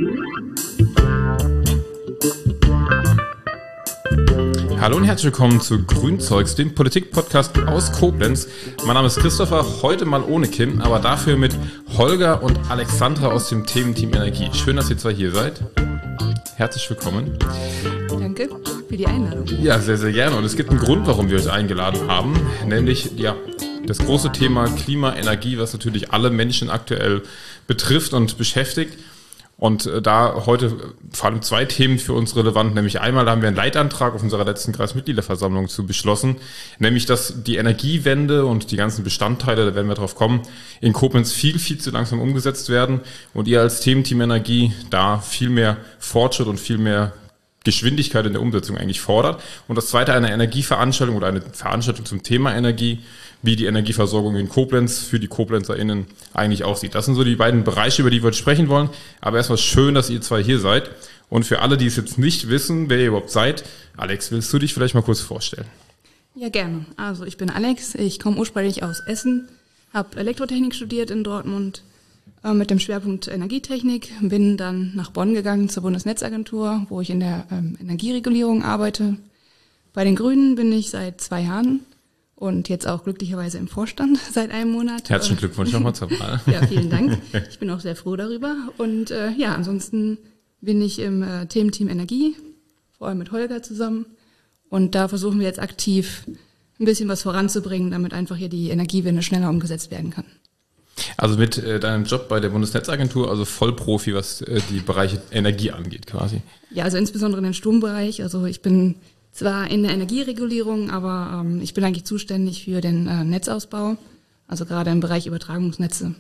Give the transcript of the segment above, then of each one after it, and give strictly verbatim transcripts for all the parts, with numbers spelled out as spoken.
Hallo und herzlich willkommen zu Grünzeugs, dem Politik-Podcast aus Koblenz. Mein Name ist Christopher, heute mal ohne Kim, aber dafür mit Holger und Alexandra aus dem Thementeam Energie. Schön, dass ihr zwei hier seid. Herzlich willkommen. Danke für die Einladung. Ja, sehr, sehr gerne. Und es gibt einen Grund, warum wir euch eingeladen haben, nämlich ja, das große Thema Klima, Energie, was natürlich alle Menschen aktuell betrifft und beschäftigt. Und da heute vor allem zwei Themen für uns relevant, nämlich einmal haben wir einen Leitantrag auf unserer letzten Kreismitgliederversammlung zu beschlossen, nämlich dass die Energiewende und die ganzen Bestandteile, da werden wir drauf kommen, in Koblenz viel, viel zu langsam umgesetzt werden und ihr als Thementeam Energie da viel mehr Fortschritt und viel mehr Geschwindigkeit in der Umsetzung eigentlich fordert. Und das zweite, eine Energieveranstaltung oder eine Veranstaltung zum Thema Energie, wie die Energieversorgung in Koblenz für die KoblenzerInnen eigentlich aussieht. Das sind so die beiden Bereiche, über die wir heute sprechen wollen. Aber erstmal schön, dass ihr zwei hier seid. Und für alle, die es jetzt nicht wissen, wer ihr überhaupt seid, Alex, willst du dich vielleicht mal kurz vorstellen? Ja, gerne. Also ich bin Alex, ich komme ursprünglich aus Essen, habe Elektrotechnik studiert in Dortmund äh, mit dem Schwerpunkt Energietechnik, bin dann nach Bonn gegangen zur Bundesnetzagentur, wo ich in der ähm, Energieregulierung arbeite. Bei den Grünen bin ich seit zwei Jahren. Und jetzt auch glücklicherweise im Vorstand seit einem Monat. Herzlichen Glückwunsch nochmal zur Wahl. Ja, vielen Dank. Ich bin auch sehr froh darüber. Und äh, ja, ansonsten bin ich im äh, Thementeam Energie, vor allem mit Holger zusammen. Und da versuchen wir jetzt aktiv ein bisschen was voranzubringen, damit einfach hier die Energiewende schneller umgesetzt werden kann. Also mit äh, deinem Job bei der Bundesnetzagentur, also Vollprofi, was äh, die Bereiche Energie angeht quasi. Ja, also insbesondere in den Strombereich. Also ich bin zwar in der Energieregulierung, aber ähm, ich bin eigentlich zuständig für den äh, Netzausbau, also gerade im Bereich Übertragungsnetze.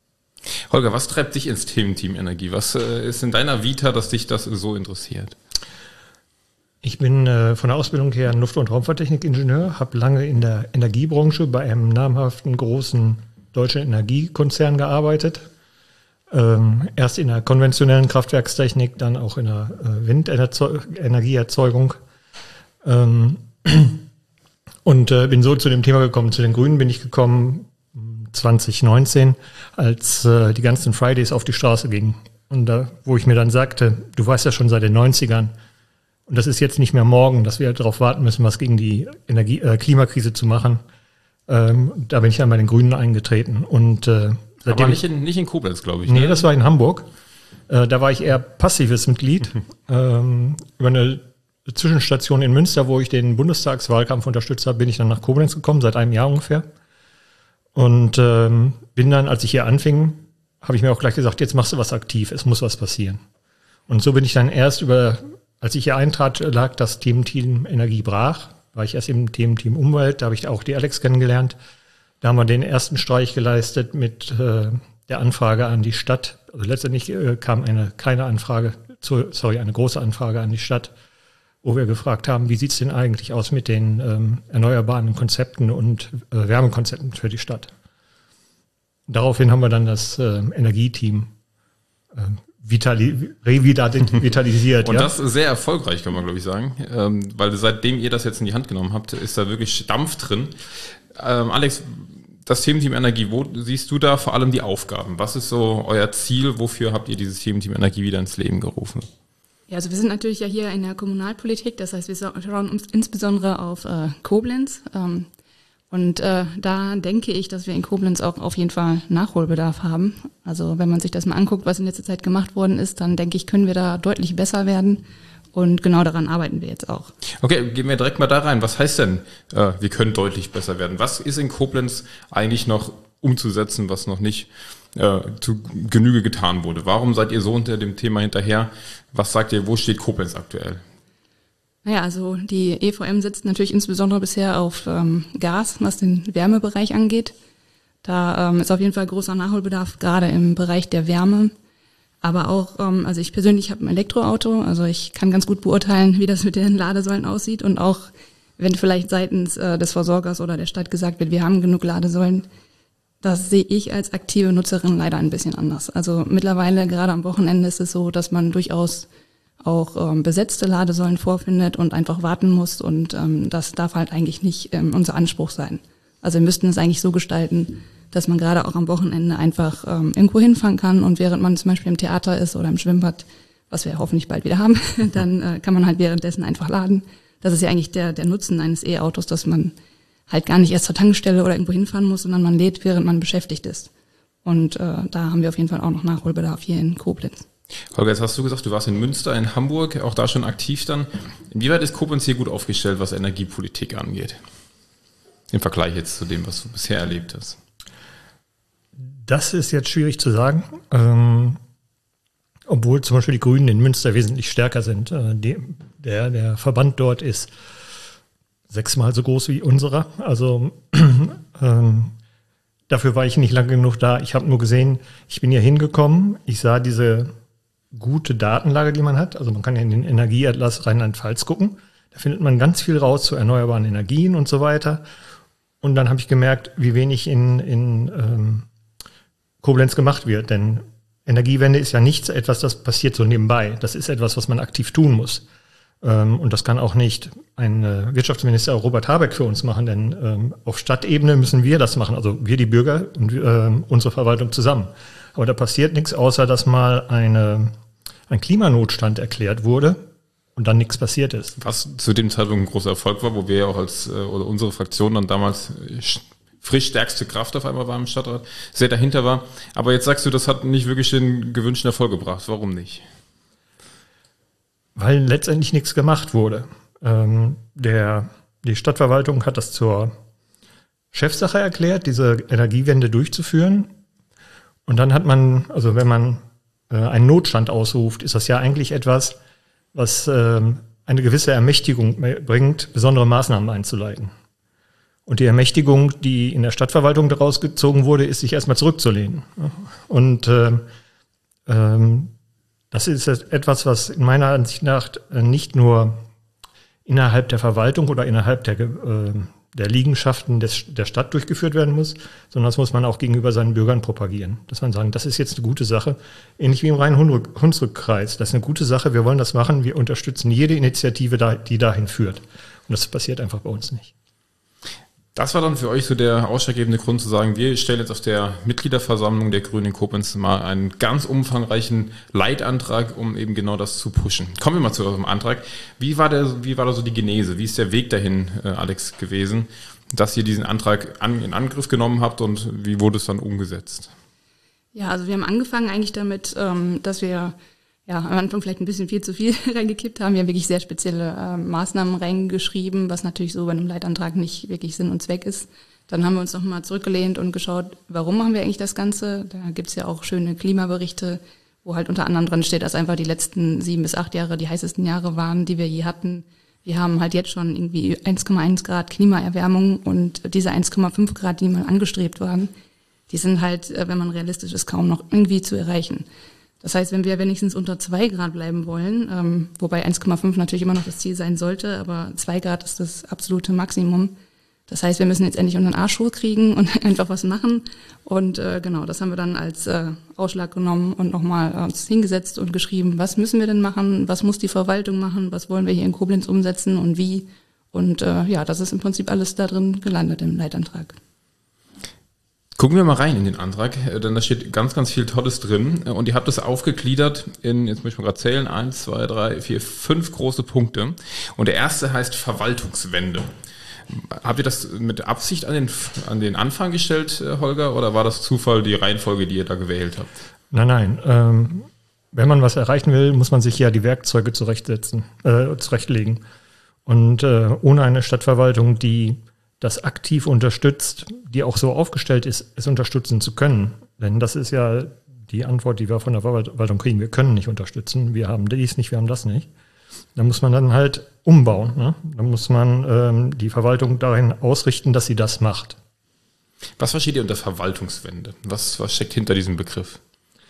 Holger, was treibt dich ins Thementeam Energie? Was äh, ist in deiner Vita, dass dich das so interessiert? Ich bin äh, von der Ausbildung her Luft- und Raumfahrttechnik-Ingenieur, habe lange in der Energiebranche bei einem namhaften großen deutschen Energiekonzern gearbeitet. Ähm, erst in der konventionellen Kraftwerkstechnik, dann auch in der äh, Windenergieerzeugung. Und äh, bin so zu dem Thema gekommen. Zu den Grünen bin ich gekommen zwanzig neunzehn, als äh, die ganzen Fridays auf die Straße gingen. Und da, wo ich mir dann sagte, du weißt ja schon seit den neunzigern, und das ist jetzt nicht mehr morgen, dass wir darauf warten müssen, was gegen die Energie, äh, Klimakrise zu machen. Ähm, da bin ich dann bei den Grünen eingetreten. Und äh, seitdem, aber nicht in, nicht in Koblenz, glaube ich. Nee, ne? Das war in Hamburg. Äh, da war ich eher passives Mitglied. ähm, über eine Zwischenstation in Münster, wo ich den Bundestagswahlkampf unterstützt habe, bin ich dann nach Koblenz gekommen, seit einem Jahr ungefähr. Und ähm, bin dann, als ich hier anfing, habe ich mir auch gleich gesagt, jetzt machst du was aktiv, es muss was passieren. Und so bin ich dann erst über, als ich hier eintrat, lag das Thementeam Energie brach, war ich erst im Thementeam Umwelt, da habe ich auch die Alex kennengelernt. Da haben wir den ersten Streich geleistet mit äh, der Anfrage an die Stadt. Also letztendlich äh, kam eine kleine Anfrage, zu, sorry, eine große Anfrage an die Stadt, wo wir gefragt haben, wie sieht es denn eigentlich aus mit den ähm, erneuerbaren Konzepten und äh, Wärmekonzepten für die Stadt. Daraufhin haben wir dann das äh, Energieteam äh, vitali- revitalisiert. Und ja? das sehr erfolgreich, kann man glaube ich sagen, ähm, weil seitdem ihr das jetzt in die Hand genommen habt, ist da wirklich Dampf drin. Ähm, Alex, das Thementeam Energie, wo siehst du da vor allem die Aufgaben? Was ist so euer Ziel? Wofür habt ihr dieses Thementeam Energie wieder ins Leben gerufen? Ja, also wir sind natürlich ja hier in der Kommunalpolitik, das heißt, wir schauen uns insbesondere auf äh, Koblenz. Ähm, und äh, da denke ich, dass wir in Koblenz auch auf jeden Fall Nachholbedarf haben. Also wenn man sich das mal anguckt, was in letzter Zeit gemacht worden ist, dann denke ich, können wir da deutlich besser werden. Und genau daran arbeiten wir jetzt auch. Okay, gehen wir direkt mal da rein. Was heißt denn, äh, wir können deutlich besser werden? Was ist in Koblenz eigentlich noch umzusetzen, was noch nicht äh, zu Genüge getan wurde? Warum seid ihr so unter dem Thema hinterher? Was sagt ihr, wo steht Koblenz aktuell? Naja, also die E V M setzt natürlich insbesondere bisher auf ähm, Gas, was den Wärmebereich angeht. Da ähm, ist auf jeden Fall großer Nachholbedarf, gerade im Bereich der Wärme. Aber auch, ähm, also ich persönlich habe ein Elektroauto, also ich kann ganz gut beurteilen, wie das mit den Ladesäulen aussieht. Und auch wenn vielleicht seitens äh, des Versorgers oder der Stadt gesagt wird, wir haben genug Ladesäulen, das sehe ich als aktive Nutzerin leider ein bisschen anders. Also mittlerweile, gerade am Wochenende, ist es so, dass man durchaus auch ähm, besetzte Ladesäulen vorfindet und einfach warten muss. Und ähm, das darf halt eigentlich nicht ähm, unser Anspruch sein. Also wir müssten es eigentlich so gestalten, dass man gerade auch am Wochenende einfach ähm, irgendwo hinfahren kann und während man zum Beispiel im Theater ist oder im Schwimmbad, was wir hoffentlich bald wieder haben, dann äh, kann man halt währenddessen einfach laden. Das ist ja eigentlich der, der Nutzen eines E-Autos, dass man halt gar nicht erst zur Tankstelle oder irgendwo hinfahren muss, sondern man lädt, während man beschäftigt ist. Und äh, da haben wir auf jeden Fall auch noch Nachholbedarf hier in Koblenz. Holger, jetzt hast du gesagt, du warst in Münster, in Hamburg, auch da schon aktiv dann. Inwieweit ist Koblenz hier gut aufgestellt, was Energiepolitik angeht? Im Vergleich jetzt zu dem, was du bisher erlebt hast. Das ist jetzt schwierig zu sagen, ähm, obwohl zum Beispiel die Grünen in Münster wesentlich stärker sind. Äh, die, der, der Verband dort ist sechsmal so groß wie unserer. Also ähm, dafür war ich nicht lange genug da. Ich habe nur gesehen, ich bin hier hingekommen, ich sah diese gute Datenlage, die man hat. Also man kann ja in den Energieatlas Rheinland-Pfalz gucken. Da findet man ganz viel raus zu erneuerbaren Energien und so weiter. Und dann habe ich gemerkt, wie wenig in, in ähm, Koblenz gemacht wird. Denn Energiewende ist ja nichts etwas, das passiert so nebenbei. Das ist etwas, was man aktiv tun muss. Ähm, und das kann auch nicht ein äh, Wirtschaftsminister Robert Habeck für uns machen, denn ähm, auf Stadtebene müssen wir das machen. Also wir, die Bürger und äh, unsere Verwaltung zusammen. Aber da passiert nichts, außer dass mal eine, ein Klimanotstand erklärt wurde und dann nichts passiert ist. Was zu dem Zeitpunkt ein großer Erfolg war, wo wir ja auch als, oder unsere Fraktion dann damals frisch stärkste Kraft auf einmal war im Stadtrat, sehr dahinter war. Aber jetzt sagst du, das hat nicht wirklich den gewünschten Erfolg gebracht. Warum nicht? Weil letztendlich nichts gemacht wurde. Ähm, der, die Stadtverwaltung hat das zur Chefsache erklärt, diese Energiewende durchzuführen. Und dann hat man, also wenn man äh, einen Notstand ausruft, ist das ja eigentlich etwas, was äh, eine gewisse Ermächtigung bringt, besondere Maßnahmen einzuleiten. Und die Ermächtigung, die in der Stadtverwaltung daraus gezogen wurde, ist, sich erstmal zurückzulehnen. Und äh, ähm, das ist etwas, was in meiner Ansicht nach nicht nur innerhalb der Verwaltung oder innerhalb der, äh, der Liegenschaften des, der Stadt durchgeführt werden muss, sondern das muss man auch gegenüber seinen Bürgern propagieren. Dass man sagen, das ist jetzt eine gute Sache, ähnlich wie im Rhein-Hunsrück-Kreis. Das ist eine gute Sache, wir wollen das machen, wir unterstützen jede Initiative, die dahin führt. Und das passiert einfach bei uns nicht. Das war dann für euch so der ausschlaggebende Grund zu sagen, wir stellen jetzt auf der Mitgliederversammlung der Grünen in Koblenz mal einen ganz umfangreichen Leitantrag, um eben genau das zu pushen. Kommen wir mal zu eurem Antrag. Wie war der, wie war da so die Genese? Wie ist der Weg dahin, äh, Alex, gewesen, dass ihr diesen Antrag an, in Angriff genommen habt und wie wurde es dann umgesetzt? Ja, also wir haben angefangen eigentlich damit, ähm, dass wir ja, am Anfang vielleicht ein bisschen viel zu viel reingekippt haben. Wir haben wirklich sehr spezielle äh, Maßnahmen reingeschrieben, was natürlich so bei einem Leitantrag nicht wirklich Sinn und Zweck ist. Dann haben wir uns nochmal zurückgelehnt und geschaut, warum machen wir eigentlich das Ganze? Da gibt's ja auch schöne Klimaberichte, wo halt unter anderem drin steht, dass einfach die letzten sieben bis acht Jahre die heißesten Jahre waren, die wir je hatten. Wir haben halt jetzt schon irgendwie eins Komma eins Grad Klimaerwärmung und diese eins Komma fünf Grad, die mal angestrebt waren, die sind halt, wenn man realistisch ist, kaum noch irgendwie zu erreichen. Das heißt, wenn wir wenigstens unter zwei Grad bleiben wollen, ähm, wobei eins Komma fünf natürlich immer noch das Ziel sein sollte, aber zwei Grad ist das absolute Maximum. Das heißt, wir müssen jetzt endlich unseren Arsch hochkriegen und einfach was machen. Und äh, genau, das haben wir dann als äh, Ausschlag genommen und nochmal äh, uns hingesetzt und geschrieben, was müssen wir denn machen, was muss die Verwaltung machen, was wollen wir hier in Koblenz umsetzen und wie. Und äh, ja, das ist im Prinzip alles da drin gelandet im Leitantrag. Gucken wir mal rein in den Antrag, denn da steht ganz, ganz viel Tolles drin und ihr habt das aufgegliedert in, jetzt muss ich mal gerade zählen, eins, zwei, drei, vier, fünf große Punkte und der erste heißt Verwaltungswende. Habt ihr das mit Absicht an den, an den Anfang gestellt, Holger, oder war das Zufall, die Reihenfolge, die ihr da gewählt habt? Nein, nein. Ähm, wenn man was erreichen will, muss man sich ja die Werkzeuge zurechtsetzen, äh, zurechtlegen. Und äh, ohne eine Stadtverwaltung, die das aktiv unterstützt, die auch so aufgestellt ist, es unterstützen zu können. Denn das ist ja die Antwort, die wir von der Verwaltung kriegen. Wir können nicht unterstützen, wir haben dies nicht, wir haben das nicht. Da muss man dann halt umbauen. Ne? Da muss man ähm, die Verwaltung dahin ausrichten, dass sie das macht. Was versteht ihr unter Verwaltungswende? Was, was steckt hinter diesem Begriff?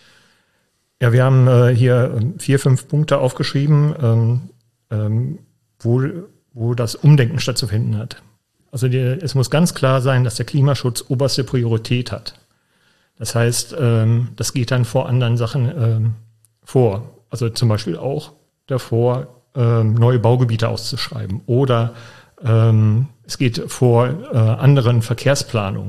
Ja, wir haben äh, hier vier, fünf Punkte aufgeschrieben, ähm, ähm, wo, wo das Umdenken stattzufinden hat. Also die, es muss ganz klar sein, dass der Klimaschutz oberste Priorität hat. Das heißt, ähm, das geht dann vor anderen Sachen ähm, vor. Also zum Beispiel auch davor, ähm, neue Baugebiete auszuschreiben. Oder ähm, es geht vor äh, anderen Verkehrsplanungen.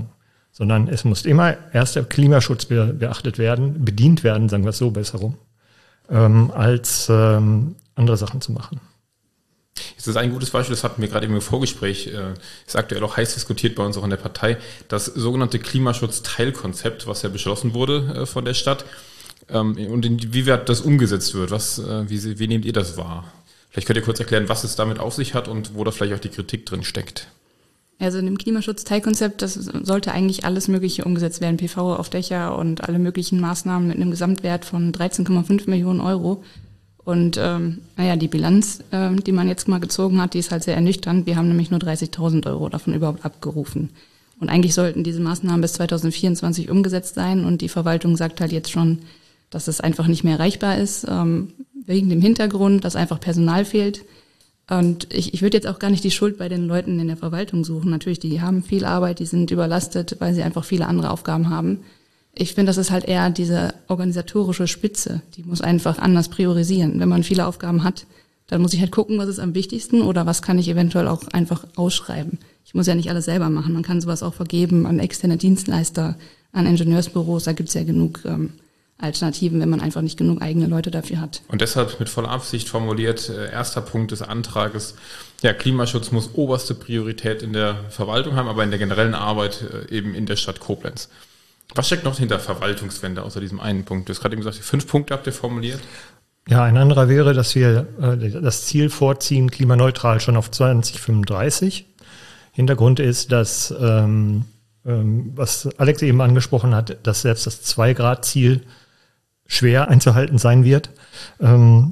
sondern es muss immer erst der Klimaschutz be- beachtet werden, bedient werden, sagen wir es so besser rum, ähm, als ähm, andere Sachen zu machen. Das ist ein gutes Beispiel, das hatten wir gerade eben im Vorgespräch, äh, ist aktuell auch heiß diskutiert bei uns auch in der Partei, das sogenannte Klimaschutz-Teilkonzept, was ja beschlossen wurde äh, von der Stadt, ähm, und inwieweit das umgesetzt wird. Was, äh, wie, wie nehmt ihr das wahr? Vielleicht könnt ihr kurz erklären, was es damit auf sich hat und wo da vielleicht auch die Kritik drin steckt. Also in dem Klimaschutz-Teilkonzept, das sollte eigentlich alles Mögliche umgesetzt werden, P V auf Dächer und alle möglichen Maßnahmen mit einem Gesamtwert von dreizehn Komma fünf Millionen Euro. Und ähm, naja, die Bilanz, ähm, die man jetzt mal gezogen hat, die ist halt sehr ernüchternd. Wir haben nämlich nur dreißigtausend Euro davon überhaupt abgerufen. Und eigentlich sollten diese Maßnahmen bis zweitausendvierundzwanzig umgesetzt sein. Und die Verwaltung sagt halt jetzt schon, dass es einfach nicht mehr erreichbar ist, ähm, wegen dem Hintergrund, dass einfach Personal fehlt. Und ich, ich würde jetzt auch gar nicht die Schuld bei den Leuten in der Verwaltung suchen. Natürlich, die haben viel Arbeit, die sind überlastet, weil sie einfach viele andere Aufgaben haben. Ich finde, das ist halt eher diese organisatorische Spitze, die muss einfach anders priorisieren. Wenn man viele Aufgaben hat, dann muss ich halt gucken, was ist am wichtigsten oder was kann ich eventuell auch einfach ausschreiben. Ich muss ja nicht alles selber machen, man kann sowas auch vergeben an externe Dienstleister, an Ingenieursbüros, da gibt's ja genug ähm, Alternativen, wenn man einfach nicht genug eigene Leute dafür hat. Und deshalb mit voller Absicht formuliert, äh, erster Punkt des Antrages, ja, Klimaschutz muss oberste Priorität in der Verwaltung haben, aber in der generellen Arbeit äh, eben in der Stadt Koblenz. Was steckt noch hinter Verwaltungswende außer diesem einen Punkt? Du hast gerade eben gesagt, fünf Punkte habt ihr formuliert. Ja, ein anderer wäre, dass wir äh, das Ziel vorziehen, klimaneutral schon auf zwanzig fünfunddreißig. Hintergrund ist, dass, ähm, ähm, was Alex eben angesprochen hat, dass selbst das zwei Grad Ziel schwer einzuhalten sein wird. Ähm,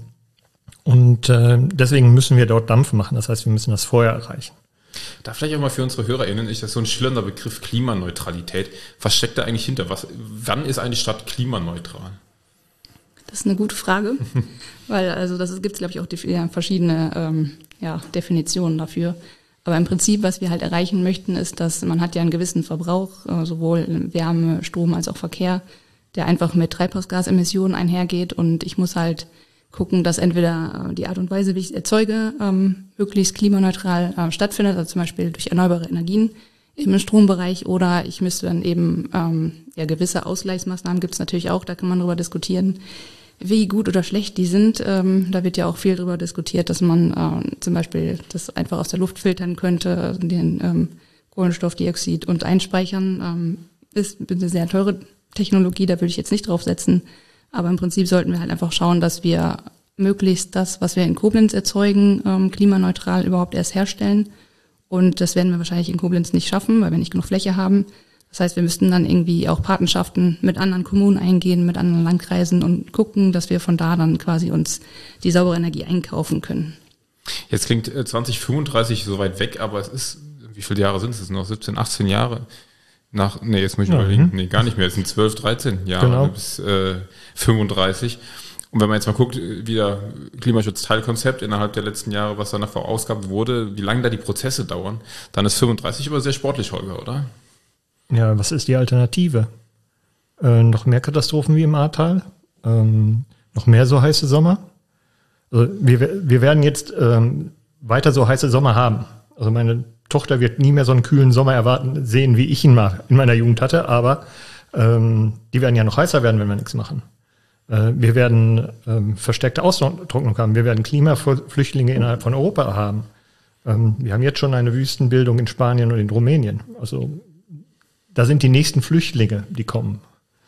und äh, deswegen müssen wir dort Dampf machen. Das heißt, wir müssen das vorher erreichen. Da vielleicht auch mal für unsere HörerInnen, ist das so ein schillernder Begriff Klimaneutralität. Was steckt da eigentlich hinter? Was, wann ist eine Stadt klimaneutral? Das ist eine gute Frage, weil also das gibt es, glaube ich, auch die, ja, verschiedene ähm, ja, Definitionen dafür. Aber im Prinzip, was wir halt erreichen möchten, ist, dass man hat ja einen gewissen Verbrauch, äh, sowohl Wärme, Strom als auch Verkehr, der einfach mit Treibhausgasemissionen einhergeht. Und ich muss halt gucken, dass entweder die Art und Weise, wie ich es erzeuge, ähm, möglichst klimaneutral äh, stattfindet, also zum Beispiel durch erneuerbare Energien im Strombereich, oder ich müsste dann eben, ähm, ja, gewisse Ausgleichsmaßnahmen gibt es natürlich auch, da kann man drüber diskutieren, wie gut oder schlecht die sind. Ähm, da wird ja auch viel drüber diskutiert, dass man äh, zum Beispiel das einfach aus der Luft filtern könnte, den ähm, Kohlenstoffdioxid und einspeichern. Ähm, ist eine sehr teure Technologie, da würde ich jetzt nicht drauf setzen. Aber im Prinzip sollten wir halt einfach schauen, dass wir möglichst das, was wir in Koblenz erzeugen, ähm, klimaneutral überhaupt erst herstellen. Und das werden wir wahrscheinlich in Koblenz nicht schaffen, weil wir nicht genug Fläche haben. Das heißt, wir müssten dann irgendwie auch Patenschaften mit anderen Kommunen eingehen, mit anderen Landkreisen und gucken, dass wir von da dann quasi uns die saubere Energie einkaufen können. Jetzt klingt zwanzig fünfunddreißig so weit weg, aber es ist, wie viele Jahre sind es noch? siebzehn, achtzehn Jahre? Nach, nee, jetzt muss ich ja, überlegen, nee, gar nicht mehr, es sind zwölf, dreizehn Jahre genau. bis äh, fünfunddreißig. Und wenn man jetzt mal guckt, wie der Klimaschutzteilkonzept innerhalb der letzten Jahre, was danach verausgabt wurde, wie lange da die Prozesse dauern, dann ist fünfunddreißig aber sehr sportlich, Holger, oder? Ja, was ist die Alternative? Äh, noch mehr Katastrophen wie im Ahrtal? Ähm, noch mehr so heiße Sommer? Also wir, wir werden jetzt ähm, weiter so heiße Sommer haben. Also meine Tochter wird nie mehr so einen kühlen Sommer erwarten, sehen, wie ich ihn mal in meiner Jugend hatte, aber ähm, die werden ja noch heißer werden, wenn wir nichts machen. Äh, wir werden ähm, verstärkte Austrocknung haben, wir werden Klimaflüchtlinge innerhalb von Europa haben. Ähm, wir haben jetzt schon eine Wüstenbildung in Spanien und in Rumänien. Also da sind die nächsten Flüchtlinge, die kommen.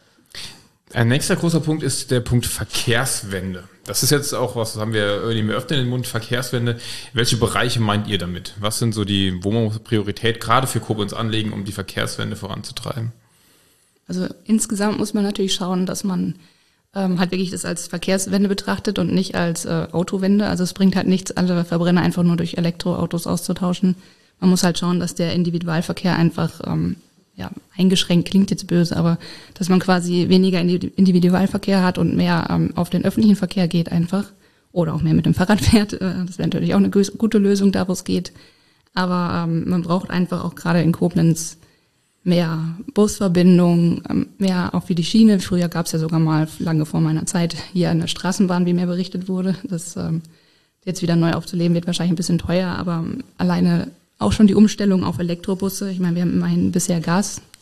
Ein nächster großer Punkt ist der Punkt Verkehrswende. Das ist jetzt auch was, das haben wir irgendwie mehr öfter in den Mund, Verkehrswende. Welche Bereiche meint ihr damit? Was sind so die, wo man Priorität gerade für Koblenz anlegen, um die Verkehrswende voranzutreiben? Also insgesamt muss man natürlich schauen, dass man ähm, halt wirklich das als Verkehrswende betrachtet und nicht als äh, Autowende. Also es bringt halt nichts, alle Verbrenner einfach nur durch Elektroautos auszutauschen. Man muss halt schauen, dass der Individualverkehr einfach ähm, ja, eingeschränkt klingt jetzt böse, aber dass man quasi weniger Individualverkehr hat und mehr ähm, auf den öffentlichen Verkehr geht einfach oder auch mehr mit dem Fahrrad fährt. Äh, das wäre natürlich auch eine gute Lösung, da wo es geht. Aber ähm, man braucht einfach auch gerade in Koblenz mehr Busverbindungen, ähm, mehr auch wie die Schiene. Früher gab es ja sogar mal, lange vor meiner Zeit, hier eine Straßenbahn, wie mir berichtet wurde. Das ähm, jetzt wieder neu aufzuleben, wird wahrscheinlich ein bisschen teuer, aber ähm, alleine auch schon die Umstellung auf Elektrobusse. Ich meine, wir haben immerhin bisher Gas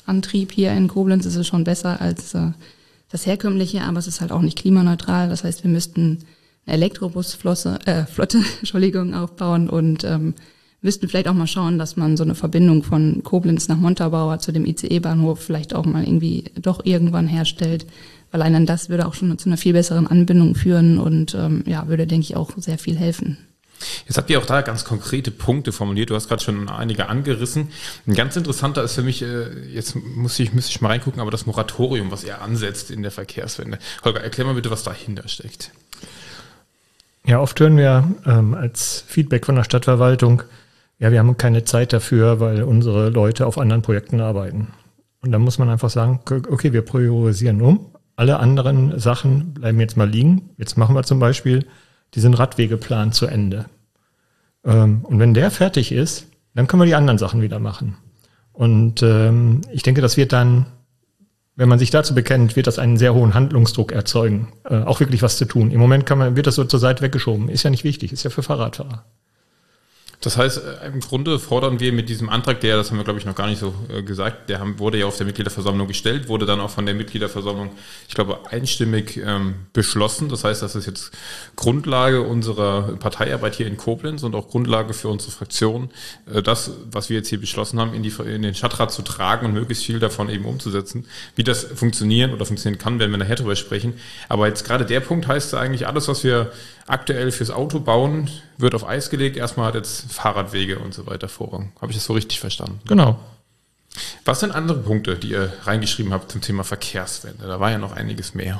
Gasantrieb hier in Koblenz ist es schon besser als äh, das herkömmliche, aber es ist halt auch nicht klimaneutral. Das heißt, wir müssten eine Elektrobusflotte äh, Flotte, Entschuldigung, aufbauen und ähm, müssten vielleicht auch mal schauen, dass man so eine Verbindung von Koblenz nach Montabaur zu dem I C E-Bahnhof vielleicht auch mal irgendwie doch irgendwann herstellt. Weil allein das würde auch schon zu einer viel besseren Anbindung führen und ähm, ja, würde, denke ich, auch sehr viel helfen. Jetzt habt ihr auch da ganz konkrete Punkte formuliert. Du hast gerade schon einige angerissen. Ein ganz interessanter ist für mich, jetzt muss ich, müsste ich mal reingucken, aber das Moratorium, was ihr ansetzt in der Verkehrswende. Holger, erklär mal bitte, was dahinter steckt. Ja, oft hören wir ähm, als Feedback von der Stadtverwaltung, ja, wir haben keine Zeit dafür, weil unsere Leute auf anderen Projekten arbeiten. Und dann muss man einfach sagen, okay, wir priorisieren um. Alle anderen Sachen bleiben jetzt mal liegen. Jetzt machen wir zum Beispiel diesen Radwegeplan zu Ende. Ähm, und wenn der fertig ist, dann können wir die anderen Sachen wieder machen. Und ähm, ich denke, das wird dann, wenn man sich dazu bekennt, wird das einen sehr hohen Handlungsdruck erzeugen, äh, auch wirklich was zu tun. Im Moment kann man, wird das so zur Seite weggeschoben. Ist ja nicht wichtig, ist ja für Fahrradfahrer. Das heißt, im Grunde fordern wir mit diesem Antrag, der, das haben wir glaube ich noch gar nicht so äh, gesagt, der haben, wurde ja auf der Mitgliederversammlung gestellt, wurde dann auch von der Mitgliederversammlung, ich glaube, einstimmig ähm, beschlossen. Das heißt, das ist jetzt Grundlage unserer Parteiarbeit hier in Koblenz und auch Grundlage für unsere Fraktion, äh, das, was wir jetzt hier beschlossen haben, in, die, in den Stadtrat zu tragen und möglichst viel davon eben umzusetzen. Wie das funktionieren oder funktionieren kann, werden wir nachher drüber sprechen. Aber jetzt gerade der Punkt heißt eigentlich, alles, was wir aktuell fürs Auto bauen, wird auf Eis gelegt. Erstmal hat jetzt Fahrradwege und so weiter Vorrang. Habe ich das so richtig verstanden? Genau. Was sind andere Punkte, die ihr reingeschrieben habt zum Thema Verkehrswende? Da war ja noch einiges mehr.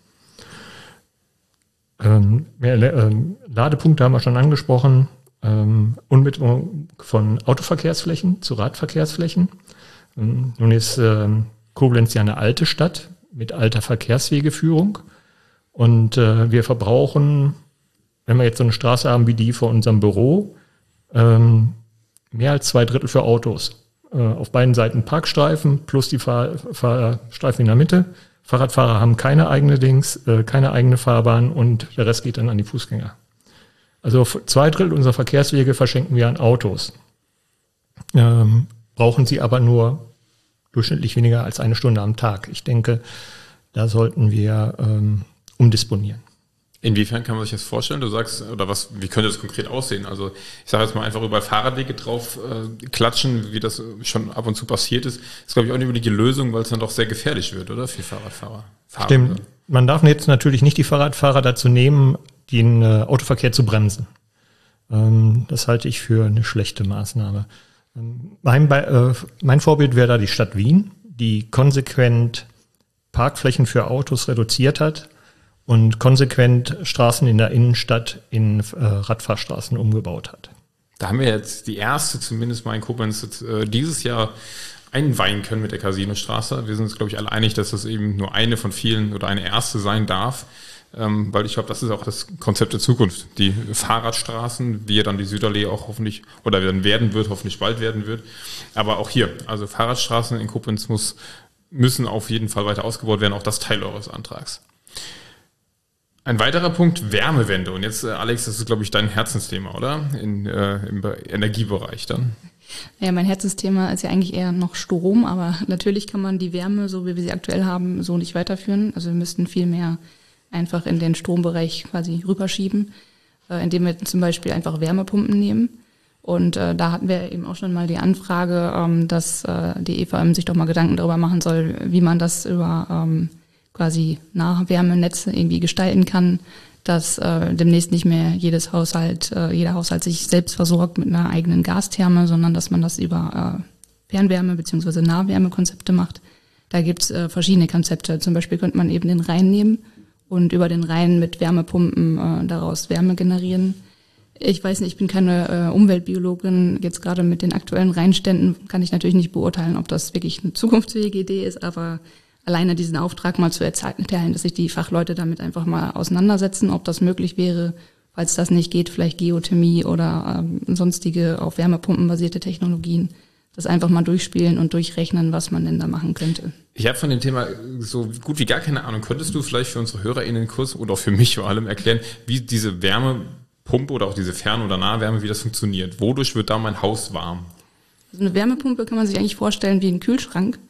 Ähm, mehr ähm, Ladepunkte haben wir schon angesprochen. Ähm, Unmittelung von Autoverkehrsflächen zu Radverkehrsflächen. Ähm, nun ist ähm, Koblenz ja eine alte Stadt mit alter Verkehrswegeführung. Und äh, wir verbrauchen, wenn wir jetzt so eine Straße haben wie die vor unserem Büro, ähm, mehr als zwei Drittel für Autos. Äh, auf beiden Seiten Parkstreifen plus die Fahr- Fahrstreifen in der Mitte. Fahrradfahrer haben keine eigene Dings, äh, keine eigene Fahrbahn und der Rest geht dann an die Fußgänger. Also zwei Drittel unserer Verkehrswege verschenken wir an Autos. Ähm, brauchen sie aber nur durchschnittlich weniger als eine Stunde am Tag. Ich denke, da sollten wir ähm, umdisponieren. Inwiefern kann man sich das vorstellen? Du sagst, oder was, wie könnte das konkret aussehen? Also ich sage jetzt mal einfach über Fahrradwege drauf äh, klatschen, wie das schon ab und zu passiert ist, ist glaube ich auch eine überlegte Lösung, weil es dann doch sehr gefährlich wird, oder? Für Fahrradfahrer. Fahrrad. Stimmt. Man darf jetzt natürlich nicht die Fahrradfahrer dazu nehmen, den äh, Autoverkehr zu bremsen. Ähm, das halte ich für eine schlechte Maßnahme. Ähm, mein, äh, mein Vorbild wäre da die Stadt Wien, die konsequent Parkflächen für Autos reduziert hat und konsequent Straßen in der Innenstadt in äh, Radfahrstraßen umgebaut hat. Da haben wir jetzt die erste, zumindest mal in Koblenz, jetzt, äh, dieses Jahr einweihen können mit der Casinostraße. Wir sind uns, glaube ich, alle einig, dass das eben nur eine von vielen oder eine erste sein darf, ähm, weil ich glaube, das ist auch das Konzept der Zukunft. Die Fahrradstraßen, wie ja dann die Süderlee auch hoffentlich, oder dann werden wird, hoffentlich bald werden wird. Aber auch hier, also Fahrradstraßen in Koblenz muss, müssen auf jeden Fall weiter ausgebaut werden, auch das Teil eures Antrags. Ein weiterer Punkt, Wärmewende. Und jetzt, Alex, das ist, glaube ich, dein Herzensthema, oder? In, äh, im Energiebereich dann. Ja, mein Herzensthema ist ja eigentlich eher noch Strom, aber natürlich kann man die Wärme, so wie wir sie aktuell haben, so nicht weiterführen. Also wir müssten viel mehr einfach in den Strombereich quasi rüberschieben, äh, indem wir zum Beispiel einfach Wärmepumpen nehmen. Und äh, da hatten wir eben auch schon mal die Anfrage, ähm, dass äh, die E V M sich doch mal Gedanken darüber machen soll, wie man das über ähm, quasi Nahwärmenetze irgendwie gestalten kann, dass äh, demnächst nicht mehr jedes Haushalt, äh, jeder Haushalt sich selbst versorgt mit einer eigenen Gastherme, sondern dass man das über äh, Fernwärme- bzw. Nahwärmekonzepte macht. Da gibt's äh, verschiedene Konzepte. Zum Beispiel könnte man eben den Rhein nehmen und über den Rhein mit Wärmepumpen äh, daraus Wärme generieren. Ich weiß nicht, ich bin keine äh, Umweltbiologin. Jetzt gerade mit den aktuellen Rheinständen kann ich natürlich nicht beurteilen, ob das wirklich eine zukunftsfähige Idee ist, aber alleine diesen Auftrag mal zu erteilen, dass sich die Fachleute damit einfach mal auseinandersetzen, ob das möglich wäre, falls das nicht geht, vielleicht Geothermie oder ähm, sonstige auf Wärmepumpen basierte Technologien, das einfach mal durchspielen und durchrechnen, was man denn da machen könnte. Ich habe von dem Thema so gut wie gar keine Ahnung. Könntest du vielleicht für unsere HörerInnen kurz oder auch für mich vor allem erklären, wie diese Wärmepumpe oder auch diese Fern- oder Nahwärme, wie das funktioniert? Wodurch wird da mein Haus warm? Also eine Wärmepumpe kann man sich eigentlich vorstellen wie ein Kühlschrank.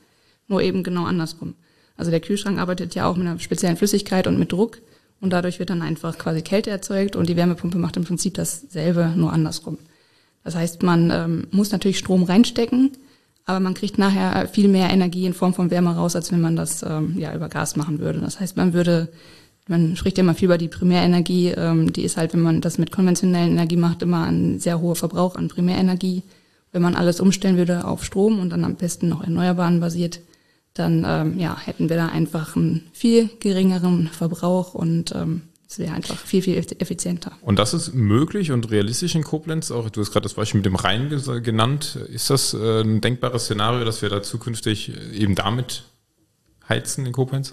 nur eben genau andersrum. Also der Kühlschrank arbeitet ja auch mit einer speziellen Flüssigkeit und mit Druck und dadurch wird dann einfach quasi Kälte erzeugt und die Wärmepumpe macht im Prinzip dasselbe, nur andersrum. Das heißt, man ähm, muss natürlich Strom reinstecken, aber man kriegt nachher viel mehr Energie in Form von Wärme raus, als wenn man das ähm, ja über Gas machen würde. Das heißt, man würde, man spricht ja immer viel über die Primärenergie, ähm, die ist halt, wenn man das mit konventionellen Energie macht, immer ein sehr hoher Verbrauch an Primärenergie. Wenn man alles umstellen würde auf Strom und dann am besten noch Erneuerbaren basiert, dann ähm, ja, hätten wir da einfach einen viel geringeren Verbrauch und ähm, es wäre einfach viel, viel effizienter. Und das ist möglich und realistisch in Koblenz? Auch du hast gerade das Beispiel mit dem Rhein genannt. Ist das äh, ein denkbares Szenario, dass wir da zukünftig eben damit heizen in Koblenz?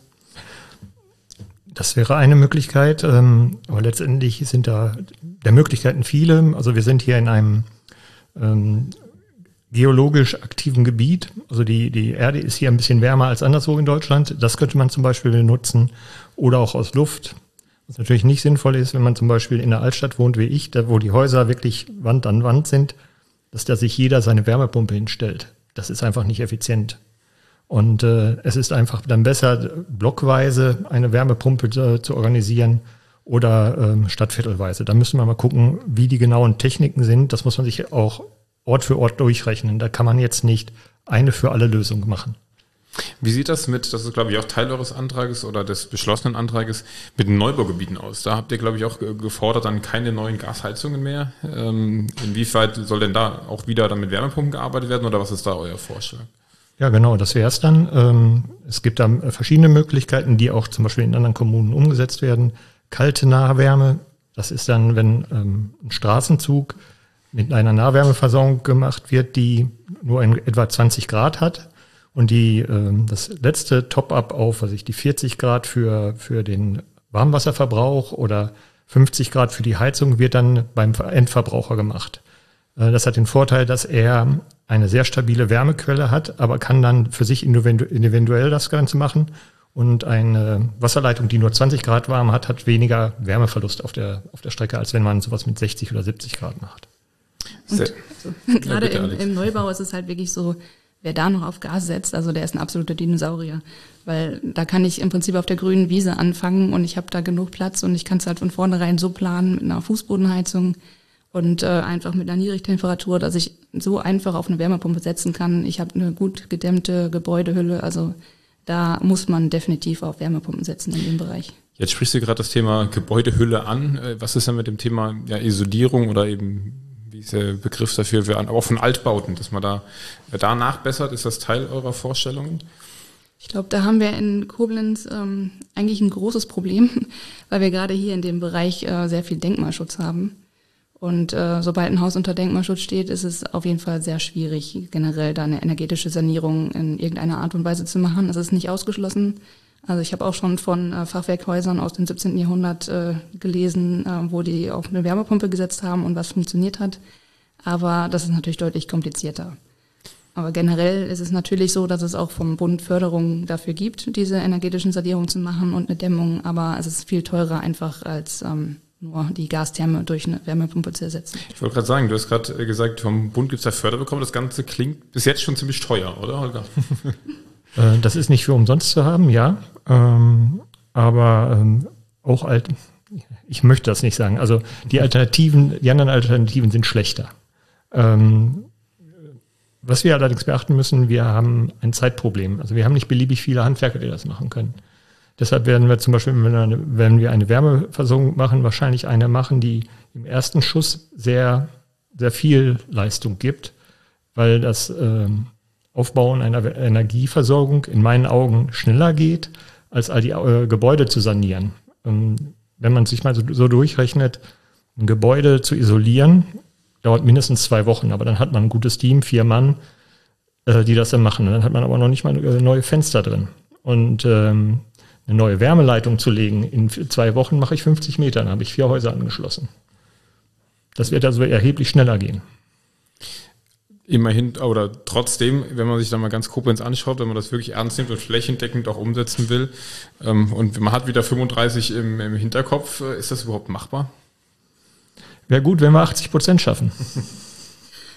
Das wäre eine Möglichkeit, ähm, aber letztendlich sind da der Möglichkeiten viele. Also wir sind hier in einem ähm, geologisch aktiven Gebiet. Also die, die Erde ist hier ein bisschen wärmer als anderswo in Deutschland. Das könnte man zum Beispiel benutzen oder auch aus Luft. Was natürlich nicht sinnvoll ist, wenn man zum Beispiel in der Altstadt wohnt wie ich, da wo die Häuser wirklich Wand an Wand sind, dass da sich jeder seine Wärmepumpe hinstellt. Das ist einfach nicht effizient. Und äh, es ist einfach dann besser, blockweise eine Wärmepumpe äh, zu organisieren oder ähm, stadtviertelweise. Da müssen wir mal gucken, wie die genauen Techniken sind. Das muss man sich auch Ort für Ort durchrechnen. Da kann man jetzt nicht eine für alle Lösung machen. Wie sieht das mit, das ist glaube ich auch Teil eures Antrages oder des beschlossenen Antrages, mit den Neubaugebieten aus? Da habt ihr glaube ich auch gefordert, dann keine neuen Gasheizungen mehr. Ähm, inwieweit soll denn da auch wieder dann mit Wärmepumpen gearbeitet werden oder was ist da euer Vorschlag? Ja, genau, das wäre es dann. Ähm, es gibt da verschiedene Möglichkeiten, die auch zum Beispiel in anderen Kommunen umgesetzt werden. Kalte Nahwärme, das ist dann, wenn ähm, ein Straßenzug mit einer Nahwärmeversorgung gemacht wird, die nur in etwa zwanzig Grad hat und die ähm, das letzte Top-up auf, was ich die vierzig Grad für für den Warmwasserverbrauch oder fünfzig Grad für die Heizung wird dann beim Endverbraucher gemacht. Äh, das hat den Vorteil, dass er eine sehr stabile Wärmequelle hat, aber kann dann für sich individuell das Ganze machen und eine Wasserleitung, die nur zwanzig Grad warm hat, hat weniger Wärmeverlust auf der auf der Strecke, als wenn man sowas mit sechzig oder siebzig Grad macht. Und also, gerade ja, im, im Neubau ist es halt wirklich so, wer da noch auf Gas setzt, also der ist ein absoluter Dinosaurier. Weil da kann ich im Prinzip auf der grünen Wiese anfangen und ich habe da genug Platz und ich kann es halt von vornherein so planen mit einer Fußbodenheizung und äh, einfach mit einer Niedrigtemperatur, dass ich so einfach auf eine Wärmepumpe setzen kann. Ich habe eine gut gedämmte Gebäudehülle, also da muss man definitiv auf Wärmepumpen setzen in dem Bereich. Jetzt sprichst du gerade das Thema Gebäudehülle an. Was ist denn mit dem Thema ja, Isolierung oder eben wie ist der Begriff dafür, für, aber auch von Altbauten, dass man da, da nachbessert? Ist das Teil eurer Vorstellungen? Ich glaube, da haben wir in Koblenz ähm, eigentlich ein großes Problem, weil wir gerade hier in dem Bereich äh, sehr viel Denkmalschutz haben. Und äh, sobald ein Haus unter Denkmalschutz steht, ist es auf jeden Fall sehr schwierig, generell da eine energetische Sanierung in irgendeiner Art und Weise zu machen. Das ist nicht ausgeschlossen. Also ich habe auch schon von äh, Fachwerkhäusern aus dem siebzehnten Jahrhundert äh, gelesen, äh, wo die auf eine Wärmepumpe gesetzt haben und was funktioniert hat. Aber das ist natürlich deutlich komplizierter. Aber generell ist es natürlich so, dass es auch vom Bund Förderungen dafür gibt, diese energetischen Sanierungen zu machen und eine Dämmung. Aber es ist viel teurer einfach als ähm, nur die Gastherme durch eine Wärmepumpe zu ersetzen. Ich wollte gerade sagen, du hast gerade gesagt, vom Bund gibt es da Förderbekommen. Das Ganze klingt bis jetzt schon ziemlich teuer, oder Holger? Das ist nicht für umsonst zu haben, ja. Ähm, aber ähm, auch alt, ich möchte das nicht sagen. Also die Alternativen, die anderen Alternativen sind schlechter. Ähm, was wir allerdings beachten müssen, wir haben ein Zeitproblem. Also wir haben nicht beliebig viele Handwerker, die das machen können. Deshalb werden wir zum Beispiel, wenn wir eine, wenn wir eine Wärmeversorgung machen, wahrscheinlich eine machen, die im ersten Schuss sehr, sehr viel Leistung gibt, weil das ähm, Aufbauen einer Energieversorgung in meinen Augen schneller geht, als all die äh, Gebäude zu sanieren. Ähm, wenn man sich mal so, so durchrechnet, ein Gebäude zu isolieren, dauert mindestens zwei Wochen, aber dann hat man ein gutes Team, vier Mann, äh, die das dann machen. Und dann hat man aber noch nicht mal äh, neue Fenster drin. Und ähm, eine neue Wärmeleitung zu legen, in zwei Wochen mache ich fünfzig Meter, dann habe ich vier Häuser angeschlossen. Das wird also erheblich schneller gehen. Immerhin, oder trotzdem, wenn man sich da mal ganz Koblenz anschaut, wenn man das wirklich ernst nimmt und flächendeckend auch umsetzen will, ähm, und man hat wieder fünfunddreißig im, im Hinterkopf, ist das überhaupt machbar? Wäre gut, wenn wir achtzig Prozent schaffen.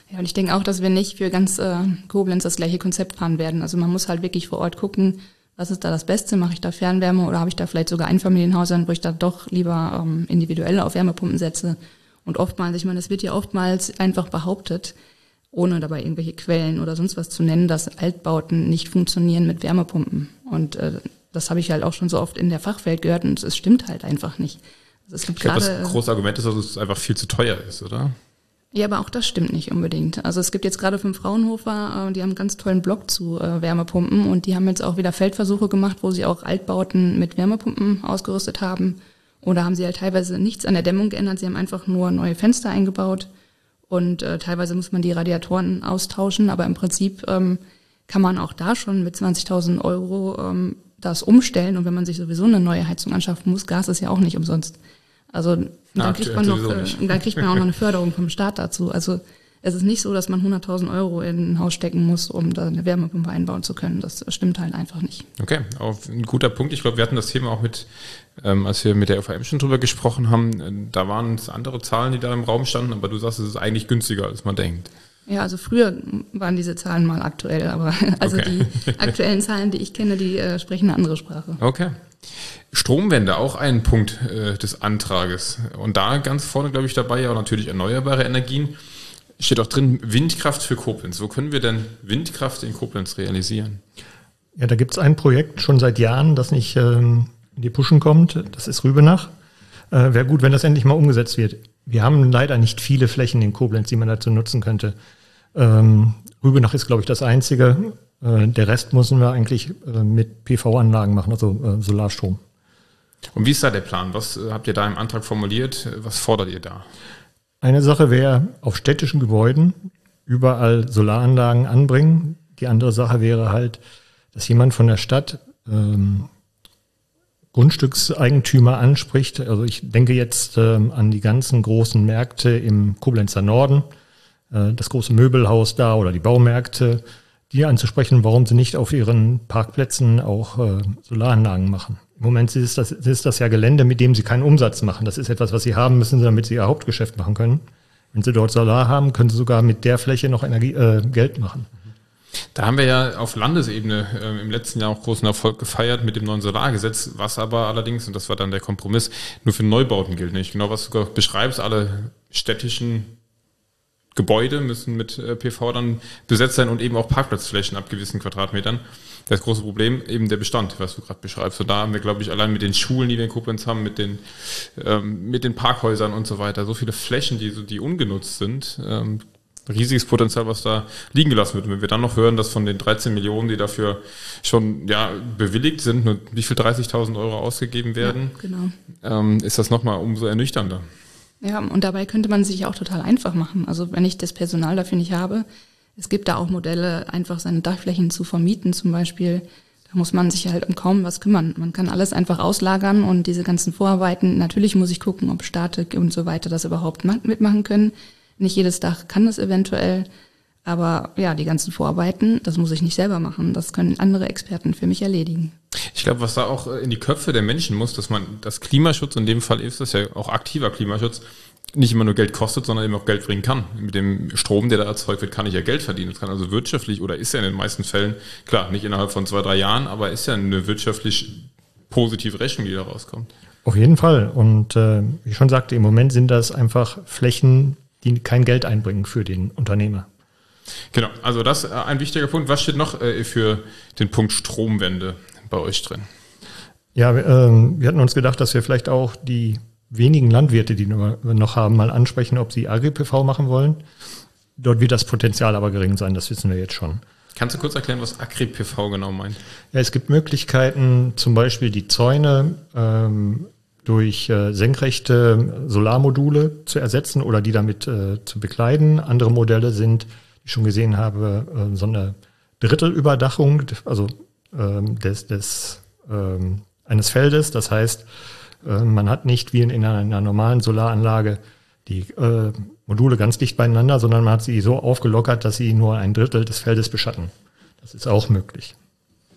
Ja, und ich denke auch, dass wir nicht für ganz äh, Koblenz das gleiche Konzept fahren werden. Also man muss halt wirklich vor Ort gucken, was ist da das Beste? Mache ich da Fernwärme oder habe ich da vielleicht sogar Einfamilienhäusern, wo ich da doch lieber ähm, individuell auf Wärmepumpen setze? Und oftmals, ich meine, das wird ja oftmals einfach behauptet, ohne dabei irgendwelche Quellen oder sonst was zu nennen, dass Altbauten nicht funktionieren mit Wärmepumpen. Und äh, das habe ich halt auch schon so oft in der Fachwelt gehört und es stimmt halt einfach nicht. Also es gibt ich glaube, gerade, das große Argument ist, dass es einfach viel zu teuer ist, oder? Ja, aber auch das stimmt nicht unbedingt. Also es gibt jetzt gerade vom Fraunhofer, äh, die haben einen ganz tollen Blog zu äh, Wärmepumpen und die haben jetzt auch wieder Feldversuche gemacht, wo sie auch Altbauten mit Wärmepumpen ausgerüstet haben. Oder haben sie halt teilweise nichts an der Dämmung geändert, sie haben einfach nur neue Fenster eingebaut und äh, teilweise muss man die Radiatoren austauschen, aber im Prinzip ähm, kann man auch da schon mit zwanzigtausend Euro ähm, das umstellen und wenn man sich sowieso eine neue Heizung anschaffen muss, Gas ist ja auch nicht umsonst. Also dann kriegt man noch, äh, dann kriegt man auch noch eine Förderung vom Staat dazu. Also es ist nicht so, dass man hunderttausend Euro in ein Haus stecken muss, um da eine Wärmepumpe einbauen zu können. Das stimmt halt einfach nicht. Okay, auf ein guter Punkt. Ich glaube, wir hatten das Thema auch mit, ähm, als wir mit der F A M schon drüber gesprochen haben, da waren es andere Zahlen, die da im Raum standen, aber du sagst, es ist eigentlich günstiger, als man denkt. Ja, also früher waren diese Zahlen mal aktuell, aber also okay. Die aktuellen Zahlen, die ich kenne, die äh, sprechen eine andere Sprache. Okay. Stromwende, auch ein Punkt äh, des Antrages. Und da ganz vorne, glaube ich, dabei ja auch natürlich erneuerbare Energien. Steht auch drin, Windkraft für Koblenz. Wo können wir denn Windkraft in Koblenz realisieren? Ja, da gibt es ein Projekt schon seit Jahren, das nicht ähm, in die Puschen kommt. Das ist Rübenach. Äh, Wäre gut, wenn das endlich mal umgesetzt wird. Wir haben leider nicht viele Flächen in Koblenz, die man dazu nutzen könnte. Ähm, Rübenach ist, glaube ich, das einzige. Äh, der Rest müssen wir eigentlich äh, mit P V-Anlagen machen, also äh, Solarstrom. Und wie ist da der Plan? Was äh, habt ihr da im Antrag formuliert? Was fordert ihr da? Eine Sache wäre, auf städtischen Gebäuden überall Solaranlagen anbringen. Die andere Sache wäre halt, dass jemand von der Stadt ähm, Grundstückseigentümer anspricht. Also ich denke jetzt ähm, an die ganzen großen Märkte im Koblenzer Norden, äh, das große Möbelhaus da oder die Baumärkte, die anzusprechen, warum sie nicht auf ihren Parkplätzen auch äh, Solaranlagen machen. Im Moment ist das, ist das ja Gelände, mit dem sie keinen Umsatz machen. Das ist etwas, was sie haben müssen, damit sie ihr Hauptgeschäft machen können. Wenn sie dort Solar haben, können sie sogar mit der Fläche noch Energie, äh, Geld machen. Da haben wir ja auf Landesebene äh, im letzten Jahr auch großen Erfolg gefeiert mit dem neuen Solargesetz, was aber allerdings, und das war dann der Kompromiss, nur für Neubauten gilt. Nicht genau, was du beschreibst, alle städtischen Gebäude müssen mit äh, P V dann besetzt sein und eben auch Parkplatzflächen ab gewissen Quadratmetern. Das große Problem eben der Bestand, was du gerade beschreibst. Und da haben wir, glaube ich, allein mit den Schulen, die wir in Koblenz haben, mit den ähm, mit den Parkhäusern und so weiter, so viele Flächen, die so die ungenutzt sind, ähm, riesiges Potenzial, was da liegen gelassen wird. Und wenn wir dann noch hören, dass von den dreizehn Millionen, die dafür schon ja bewilligt sind, nur wie viel dreißigtausend Euro ausgegeben werden, ja, genau. ähm, ist das nochmal umso ernüchternder. Ja, und dabei könnte man sich auch total einfach machen. Also wenn ich das Personal dafür nicht habe, es gibt da auch Modelle, einfach seine Dachflächen zu vermieten zum Beispiel. Da muss man sich halt um kaum was kümmern. Man kann alles einfach auslagern und diese ganzen Vorarbeiten, natürlich muss ich gucken, ob Statik und so weiter das überhaupt mitmachen können. Nicht jedes Dach kann das eventuell, aber ja, die ganzen Vorarbeiten, das muss ich nicht selber machen. Das können andere Experten für mich erledigen. Ich glaube, was da auch in die Köpfe der Menschen muss, dass man das Klimaschutz, in dem Fall ist das ja auch aktiver Klimaschutz, nicht immer nur Geld kostet, sondern eben auch Geld bringen kann. Mit dem Strom, der da erzeugt wird, kann ich ja Geld verdienen. Das kann also wirtschaftlich oder ist ja in den meisten Fällen, klar, nicht innerhalb von zwei, drei Jahren, aber ist ja eine wirtschaftlich positive Rechnung, die da rauskommt. Auf jeden Fall. Und äh, wie ich schon sagte, im Moment sind das einfach Flächen, die kein Geld einbringen für den Unternehmer. Genau, also das ist ein wichtiger Punkt. Was steht noch äh, für den Punkt Stromwende bei euch drin? Ja, wir, äh, wir hatten uns gedacht, dass wir vielleicht auch die wenigen Landwirte, die wir noch haben, mal ansprechen, ob sie Agri-P V machen wollen. Dort wird das Potenzial aber gering sein, das wissen wir jetzt schon. Kannst du kurz erklären, was Agri-P V genau meint? Ja, es gibt Möglichkeiten, zum Beispiel die Zäune ähm, durch äh, senkrechte Solarmodule zu ersetzen oder die damit äh, zu bekleiden. Andere Modelle sind, die ich schon gesehen habe, äh, so eine Drittelüberdachung, also äh, des, des, äh, eines Feldes. Das heißt, äh, man hat nicht wie in, in einer, einer normalen Solaranlage die äh, Module ganz dicht beieinander, sondern man hat sie so aufgelockert, dass sie nur ein Drittel des Feldes beschatten. Das ist auch möglich.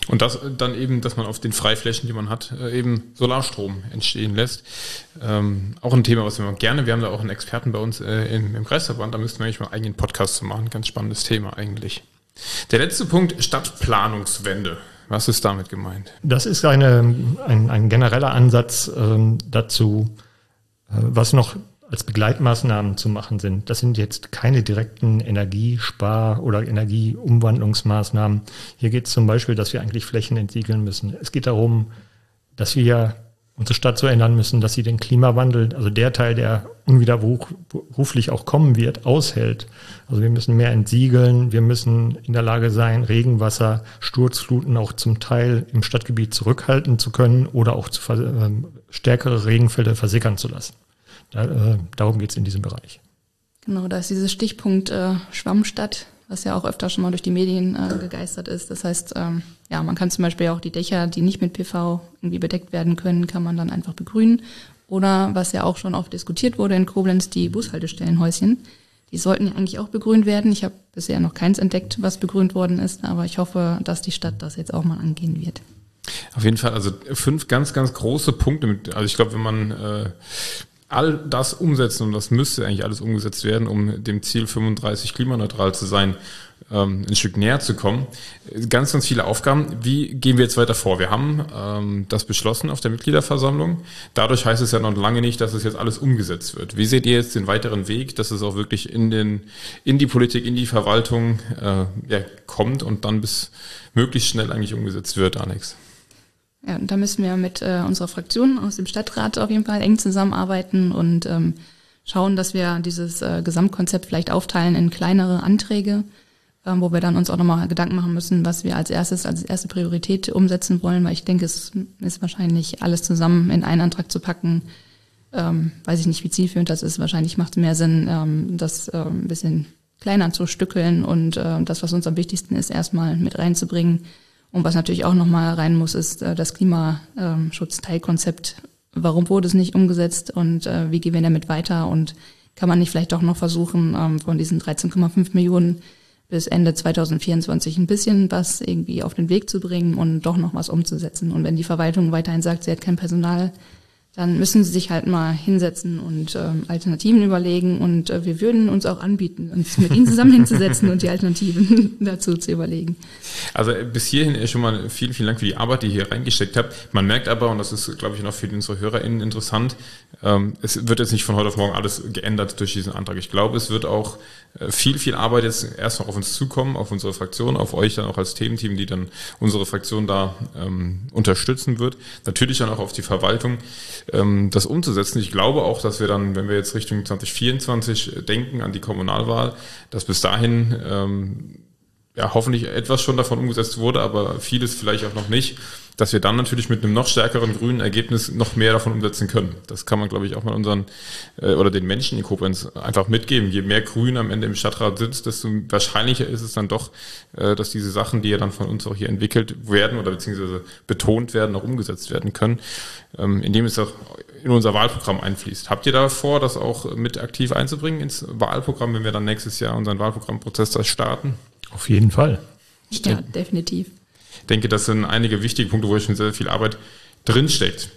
Und das dann eben, dass man auf den Freiflächen, die man hat, eben Solarstrom entstehen lässt. Ähm, auch ein Thema, was wir gerne, wir haben da auch einen Experten bei uns äh, im, im Kreisverband, da müssten wir eigentlich mal einen eigenen Podcast zu machen. Ganz spannendes Thema eigentlich. Der letzte Punkt, Stadtplanungswende. Was ist damit gemeint? Das ist eine, ein, ein genereller Ansatz ähm, dazu, äh, was noch als Begleitmaßnahmen zu machen sind. Das sind jetzt keine direkten Energiespar- oder Energieumwandlungsmaßnahmen. Hier geht es zum Beispiel, dass wir eigentlich Flächen entsiegeln müssen. Es geht darum, dass wir unsere Stadt so ändern müssen, dass sie den Klimawandel, also der Teil, der unwiderruflich auch kommen wird, aushält. Also wir müssen mehr entsiegeln, wir müssen in der Lage sein, Regenwasser, Sturzfluten auch zum Teil im Stadtgebiet zurückhalten zu können oder auch zu, äh, stärkere Regenfälle versickern zu lassen. Da, äh, darum geht es in diesem Bereich. Genau, da ist dieses Stichpunkt äh, Schwammstadt, was ja auch öfter schon mal durch die Medien äh, gegeistert ist. Das heißt, ähm, ja, man kann zum Beispiel auch die Dächer, die nicht mit P V irgendwie bedeckt werden können, kann man dann einfach begrünen. Oder was ja auch schon oft diskutiert wurde in Koblenz, die Bushaltestellenhäuschen. Die sollten ja eigentlich auch begrünt werden. Ich habe bisher noch keins entdeckt, was begrünt worden ist, aber ich hoffe, dass die Stadt das jetzt auch mal angehen wird. Auf jeden Fall, also fünf ganz, ganz große Punkte. Mit, also ich glaube, wenn man äh, all das umsetzen, und das müsste eigentlich alles umgesetzt werden, um dem Ziel fünfunddreißig klimaneutral zu sein, ähm, ein Stück näher zu kommen. Ganz, ganz viele Aufgaben. Wie gehen wir jetzt weiter vor? Wir haben ähm, das beschlossen auf der Mitgliederversammlung. Dadurch heißt es ja noch lange nicht, dass es jetzt alles umgesetzt wird. Wie seht ihr jetzt den weiteren Weg, dass es auch wirklich in den in die Politik, in die Verwaltung äh, ja, kommt und dann bis möglichst schnell eigentlich umgesetzt wird, Alex? Ja, und da müssen wir mit äh, unserer Fraktion aus dem Stadtrat auf jeden Fall eng zusammenarbeiten und ähm, schauen, dass wir dieses äh, Gesamtkonzept vielleicht aufteilen in kleinere Anträge, äh, wo wir dann uns auch nochmal Gedanken machen müssen, was wir als erstes, als erste Priorität umsetzen wollen, weil ich denke, es ist wahrscheinlich alles zusammen in einen Antrag zu packen. Ähm, weiß ich nicht, wie zielführend das ist. Wahrscheinlich macht es mehr Sinn, ähm, das äh, ein bisschen kleiner zu stückeln und äh, das, was uns am wichtigsten ist, erstmal mit reinzubringen. Und was natürlich auch nochmal rein muss, ist äh, das Klimaschutzteilkonzept. Warum wurde es nicht umgesetzt und äh, wie gehen wir damit weiter? Und kann man nicht vielleicht doch noch versuchen, ähm, von diesen dreizehn Komma fünf Millionen bis Ende zweitausendvierundzwanzig ein bisschen was irgendwie auf den Weg zu bringen und doch noch was umzusetzen? Und wenn die Verwaltung weiterhin sagt, sie hat kein Personal, dann müssen sie sich halt mal hinsetzen und ähm, Alternativen überlegen. Und äh, wir würden uns auch anbieten, uns mit ihnen zusammen hinzusetzen und die Alternativen dazu zu überlegen. Also bis hierhin schon mal vielen, vielen Dank für die Arbeit, die ihr hier reingesteckt habt. Man merkt aber, und das ist, glaube ich, noch für unsere HörerInnen interessant, ähm, es wird jetzt nicht von heute auf morgen alles geändert durch diesen Antrag. Ich glaube, es wird auch äh, viel, viel Arbeit jetzt erst noch auf uns zukommen, auf unsere Fraktion, auf euch dann auch als Thementeam, die dann unsere Fraktion da ähm, unterstützen wird. Natürlich dann auch auf die Verwaltung, ähm, das umzusetzen. Ich glaube auch, dass wir dann, wenn wir jetzt Richtung zwanzig vierundzwanzig denken, an die Kommunalwahl, dass bis dahin ähm, ja hoffentlich etwas schon davon umgesetzt wurde, aber vieles vielleicht auch noch nicht, dass wir dann natürlich mit einem noch stärkeren grünen Ergebnis noch mehr davon umsetzen können. Das kann man, glaube ich, auch mal unseren äh, oder den Menschen in Koblenz einfach mitgeben. Je mehr Grün am Ende im Stadtrat sitzt, desto wahrscheinlicher ist es dann doch, äh, dass diese Sachen, die ja dann von uns auch hier entwickelt werden oder beziehungsweise betont werden, auch umgesetzt werden können, ähm, indem es auch in unser Wahlprogramm einfließt. Habt ihr da vor, das auch mit aktiv einzubringen ins Wahlprogramm, wenn wir dann nächstes Jahr unseren Wahlprogrammprozess da starten? Auf jeden Fall. Ja, definitiv. Ich denke, das sind einige wichtige Punkte, wo schon sehr viel Arbeit drinsteckt.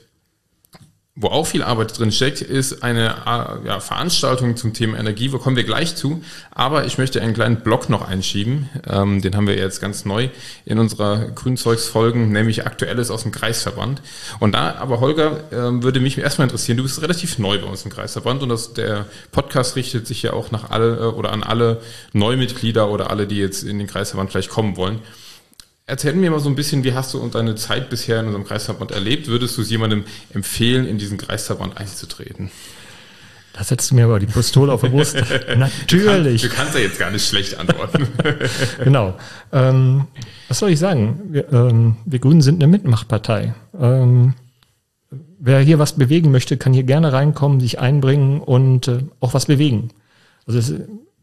Wo auch viel Arbeit drinsteckt, ist eine ja, Veranstaltung zum Thema Energie. Wo kommen wir gleich zu? Aber ich möchte einen kleinen Blog noch einschieben. Ähm, den haben wir jetzt ganz neu in unserer Grünzeugsfolgen, nämlich Aktuelles aus dem Kreisverband. Und da aber, Holger, ähm, würde mich erstmal interessieren, du bist relativ neu bei uns im Kreisverband und das, der Podcast richtet sich ja auch nach alle oder an alle Neumitglieder oder alle, die jetzt in den Kreisverband vielleicht kommen wollen. Erzähl mir mal so ein bisschen, wie hast du deine Zeit bisher in unserem Kreisverband erlebt? Würdest du es jemandem empfehlen, in diesen Kreisverband einzutreten? Da setzt du mir aber die Pistole auf die Brust. Natürlich. Du, kann, du kannst ja jetzt gar nicht schlecht antworten. Genau. Ähm, was soll ich sagen? Wir, ähm, wir Grünen sind eine Mitmachpartei. Ähm, wer hier was bewegen möchte, kann hier gerne reinkommen, sich einbringen und äh, auch was bewegen. Also es,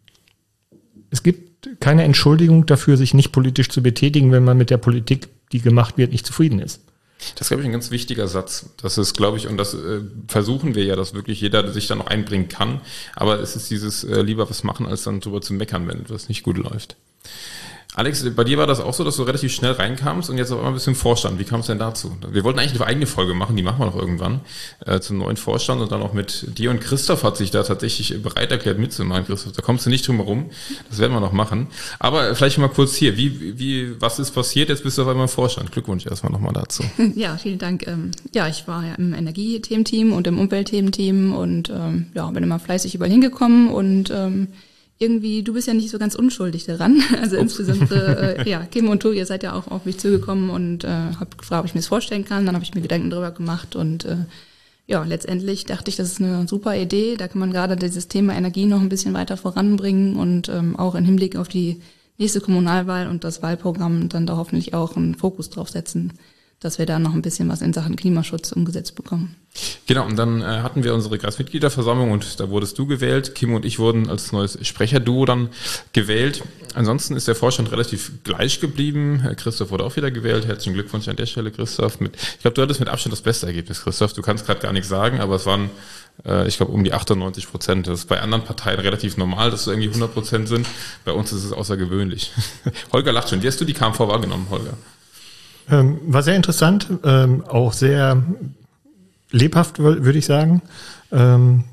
es gibt keine Entschuldigung dafür, sich nicht politisch zu betätigen, wenn man mit der Politik, die gemacht wird, nicht zufrieden ist. Das ist, glaube ich, ein ganz wichtiger Satz. Das ist, glaube ich, und das äh, versuchen wir ja, dass wirklich jeder sich da noch einbringen kann. Aber es ist dieses äh, lieber was machen, als dann drüber zu meckern, wenn etwas nicht gut läuft. Alex, bei dir war das auch so, dass du relativ schnell reinkamst und jetzt auf einmal ein bisschen Vorstand. Wie kam es denn dazu? Wir wollten eigentlich eine eigene Folge machen, die machen wir noch irgendwann, äh, zum neuen Vorstand und dann auch mit dir, und Christoph hat sich da tatsächlich bereit erklärt mitzumachen. Christoph, da kommst du nicht drum herum, das werden wir noch machen. Aber vielleicht mal kurz hier, wie, wie, was ist passiert? Jetzt bist du auf einmal im Vorstand. Glückwunsch erstmal nochmal dazu. Ja, vielen Dank. Ja, ich war ja im Energiethementeam und im Umweltthementeam und ja, bin immer fleißig überall hingekommen und irgendwie, du bist ja nicht so ganz unschuldig daran. Also Ups. insbesondere, äh, ja, Kim und Tu, ihr seid ja auch auf mich zugekommen und äh, habt gefragt, ob ich mir das vorstellen kann. Dann habe ich mir Gedanken drüber gemacht und äh, ja, letztendlich dachte ich, das ist eine super Idee. Da kann man gerade dieses Thema Energie noch ein bisschen weiter voranbringen und ähm, auch im Hinblick auf die nächste Kommunalwahl und das Wahlprogramm dann da hoffentlich auch einen Fokus drauf setzen, dass wir da noch ein bisschen was in Sachen Klimaschutz umgesetzt bekommen. Genau, und dann äh, hatten wir unsere Kreismitgliederversammlung und da wurdest du gewählt. Kim und ich wurden als neues Sprecherduo dann gewählt. Ansonsten ist der Vorstand relativ gleich geblieben. Christoph wurde auch wieder gewählt. Herzlichen Glückwunsch an der Stelle, Christoph. Mit, ich glaube, du hattest mit Abstand das beste Ergebnis, Christoph. Du kannst gerade gar nichts sagen, aber es waren, äh, ich glaube, um die achtundneunzig Prozent. Das ist bei anderen Parteien relativ normal, dass es irgendwie hundert Prozent sind. Bei uns ist es außergewöhnlich. Holger lacht schon. Wie hast du die K M V wahrgenommen, Holger? Ähm, war sehr interessant, ähm, auch sehr lebhaft, würde ich sagen. Ähm,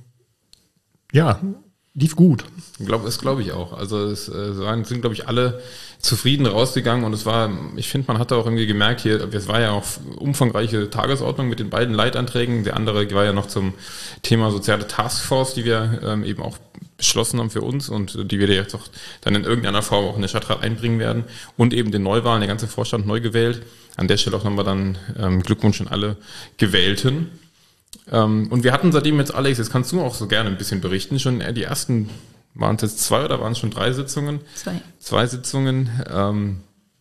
ja, lief gut. Ich glaube, das glaube ich auch. Also es äh, sind, glaube ich, alle zufrieden rausgegangen und es war, ich finde, man hat da auch irgendwie gemerkt, hier, es war ja auch umfangreiche Tagesordnung mit den beiden Leitanträgen. Der andere war ja noch zum Thema soziale Taskforce, die wir ähm, eben auch beschlossen haben für uns und die wir jetzt auch dann in irgendeiner Form auch in den Stadtrat einbringen werden und eben den Neuwahlen, der ganze Vorstand neu gewählt. An der Stelle auch nochmal dann ähm, Glückwunsch an alle Gewählten. Ähm, und wir hatten seitdem jetzt, Alex, jetzt kannst du auch so gerne ein bisschen berichten, schon die ersten, waren es jetzt zwei oder waren es schon drei Sitzungen? Zwei. Zwei Sitzungen. Ähm,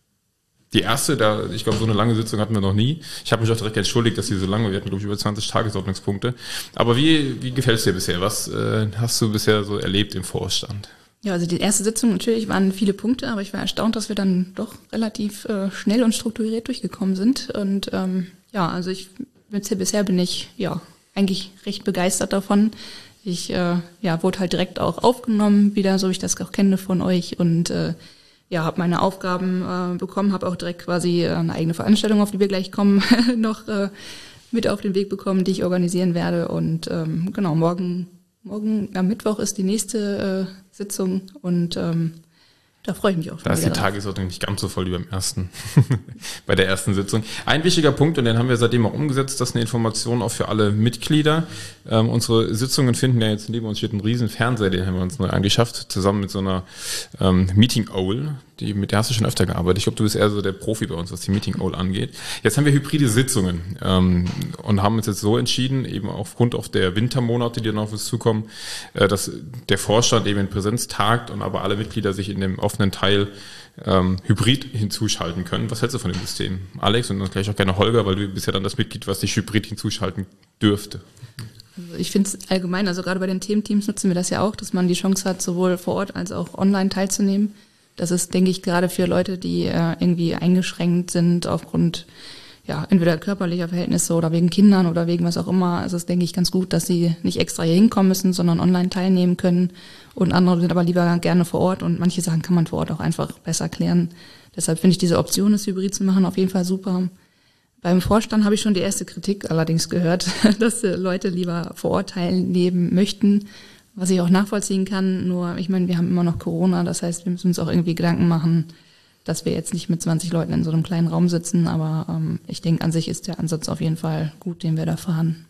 die erste, da, ich glaube, so eine lange Sitzung hatten wir noch nie. Ich habe mich auch direkt entschuldigt, dass sie so lange, wir hatten, glaube ich, über zwanzig Tagesordnungspunkte. Aber wie, wie gefällt es dir bisher? Was äh, hast du bisher so erlebt im Vorstand? Ja, also die erste Sitzung natürlich waren viele Punkte, aber ich war erstaunt, dass wir dann doch relativ äh, schnell und strukturiert durchgekommen sind. Und ähm, ja, also ich bisher bin ich ja eigentlich recht begeistert davon. Ich äh, ja wurde halt direkt auch aufgenommen, wieder so wie ich das auch kenne von euch und äh, ja, habe meine Aufgaben äh, bekommen, habe auch direkt quasi äh, eine eigene Veranstaltung, auf die wir gleich kommen, noch äh, mit auf den Weg bekommen, die ich organisieren werde. Und ähm, genau, morgen, morgen am Mittwoch ist die nächste äh, Sitzung und ähm, da freue ich mich auch. Da ist die Tagesordnung nicht ganz so voll wie beim ersten, bei der ersten Sitzung. Ein wichtiger Punkt, und den haben wir seitdem auch umgesetzt, das ist eine Information auch für alle Mitglieder. Ähm, unsere Sitzungen finden ja jetzt, neben uns steht ein riesen Fernseher, den haben wir uns neu angeschafft, zusammen mit so einer ähm, Meeting Owl, die, mit der hast du schon öfter gearbeitet. Ich glaube, du bist eher so der Profi bei uns, was die Meeting Owl angeht. Jetzt haben wir hybride Sitzungen ähm, und haben uns jetzt so entschieden, eben aufgrund auf der Wintermonate, die dann auf uns zukommen, äh, dass der Vorstand eben in Präsenz tagt und aber alle Mitglieder sich in dem offenen Teil ähm, hybrid hinzuschalten können. Was hältst du von dem System, Alex? Und dann gleich auch gerne Holger, weil du bist ja dann das Mitglied, was sich hybrid hinzuschalten dürfte. Also ich finde es allgemein, also gerade bei den Thementeams nutzen wir das ja auch, dass man die Chance hat, sowohl vor Ort als auch online teilzunehmen. Das ist, denke ich, gerade für Leute, die äh, irgendwie eingeschränkt sind aufgrund ja entweder körperlicher Verhältnisse oder wegen Kindern oder wegen was auch immer. Also es ist, denke ich, ganz gut, dass sie nicht extra hier hinkommen müssen, sondern online teilnehmen können. Und andere sind aber lieber gerne vor Ort und manche Sachen kann man vor Ort auch einfach besser klären. Deshalb finde ich diese Option, es hybrid zu machen, auf jeden Fall super. Beim Vorstand habe ich schon die erste Kritik allerdings gehört, dass äh, Leute lieber vor Ort teilnehmen möchten. Was ich auch nachvollziehen kann, nur ich meine, wir haben immer noch Corona, das heißt, wir müssen uns auch irgendwie Gedanken machen, dass wir jetzt nicht mit zwanzig Leuten in so einem kleinen Raum sitzen, aber ähm, ich denke, an sich ist der Ansatz auf jeden Fall gut, den wir da fahren.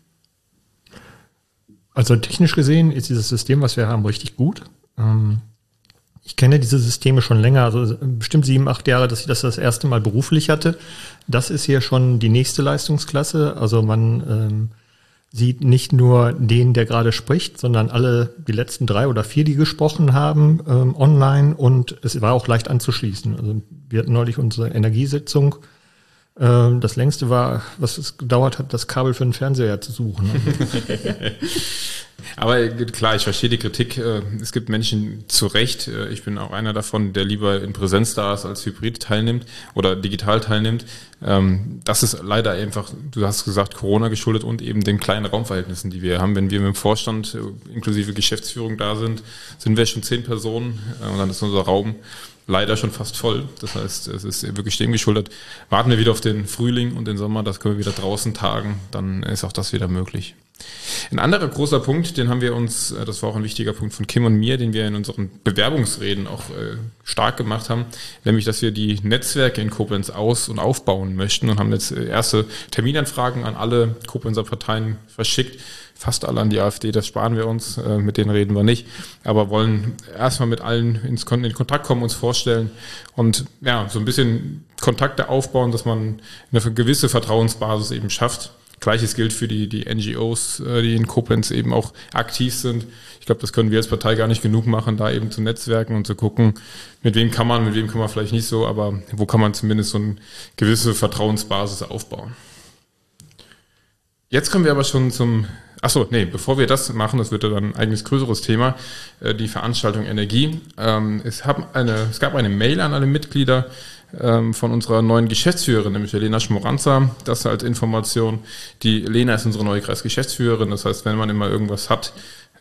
Also technisch gesehen ist dieses System, was wir haben, richtig gut. Ähm, ich kenne diese Systeme schon länger, also bestimmt sieben, acht Jahre, dass ich das das erste Mal beruflich hatte. Das ist hier schon die nächste Leistungsklasse, also man ähm, sieht nicht nur den, der gerade spricht, sondern alle, die letzten drei oder vier, die gesprochen haben, ähm, online und es war auch leicht anzuschließen. Also wir hatten neulich unsere Energiesitzung. Ähm, das längste war, was es gedauert hat, das Kabel für den Fernseher zu suchen. Aber klar, ich verstehe die Kritik. Es gibt Menschen zu Recht, ich bin auch einer davon, der lieber in Präsenz da ist, als hybrid teilnimmt oder digital teilnimmt. Das ist leider einfach, du hast gesagt, Corona geschuldet und eben den kleinen Raumverhältnissen, die wir haben. Wenn wir mit dem Vorstand inklusive Geschäftsführung da sind, sind wir schon zehn Personen und dann ist unser Raum leider schon fast voll. Das heißt, es ist wirklich dem geschuldet. Warten wir wieder auf den Frühling und den Sommer, das können wir wieder draußen tagen, dann ist auch das wieder möglich. Ein anderer großer Punkt, den haben wir uns, das war auch ein wichtiger Punkt von Kim und mir, den wir in unseren Bewerbungsreden auch äh, stark gemacht haben, nämlich, dass wir die Netzwerke in Koblenz aus- und aufbauen möchten und haben jetzt erste Terminanfragen an alle Koblenzer Parteien verschickt. Fast alle an die AfD, das sparen wir uns, äh, mit denen reden wir nicht, aber wollen erstmal mit allen ins Kon- in Kontakt kommen, uns vorstellen und ja, so ein bisschen Kontakte aufbauen, dass man eine gewisse Vertrauensbasis eben schafft. Gleiches gilt für die, die N G Os, die in Koblenz eben auch aktiv sind. Ich glaube, das können wir als Partei gar nicht genug machen, da eben zu netzwerken und zu gucken, mit wem kann man, mit wem kann man vielleicht nicht so, aber wo kann man zumindest so eine gewisse Vertrauensbasis aufbauen. Jetzt kommen wir aber schon zum, ach so, nee, bevor wir das machen, das wird ja dann ein eigenes größeres Thema, die Veranstaltung Energie. Es, haben eine, es gab eine Mail an alle Mitglieder von unserer neuen Geschäftsführerin, nämlich der Lena Schmoranza. Das als Information. Die Lena ist unsere neue Kreisgeschäftsführerin. Das heißt, wenn man immer irgendwas hat,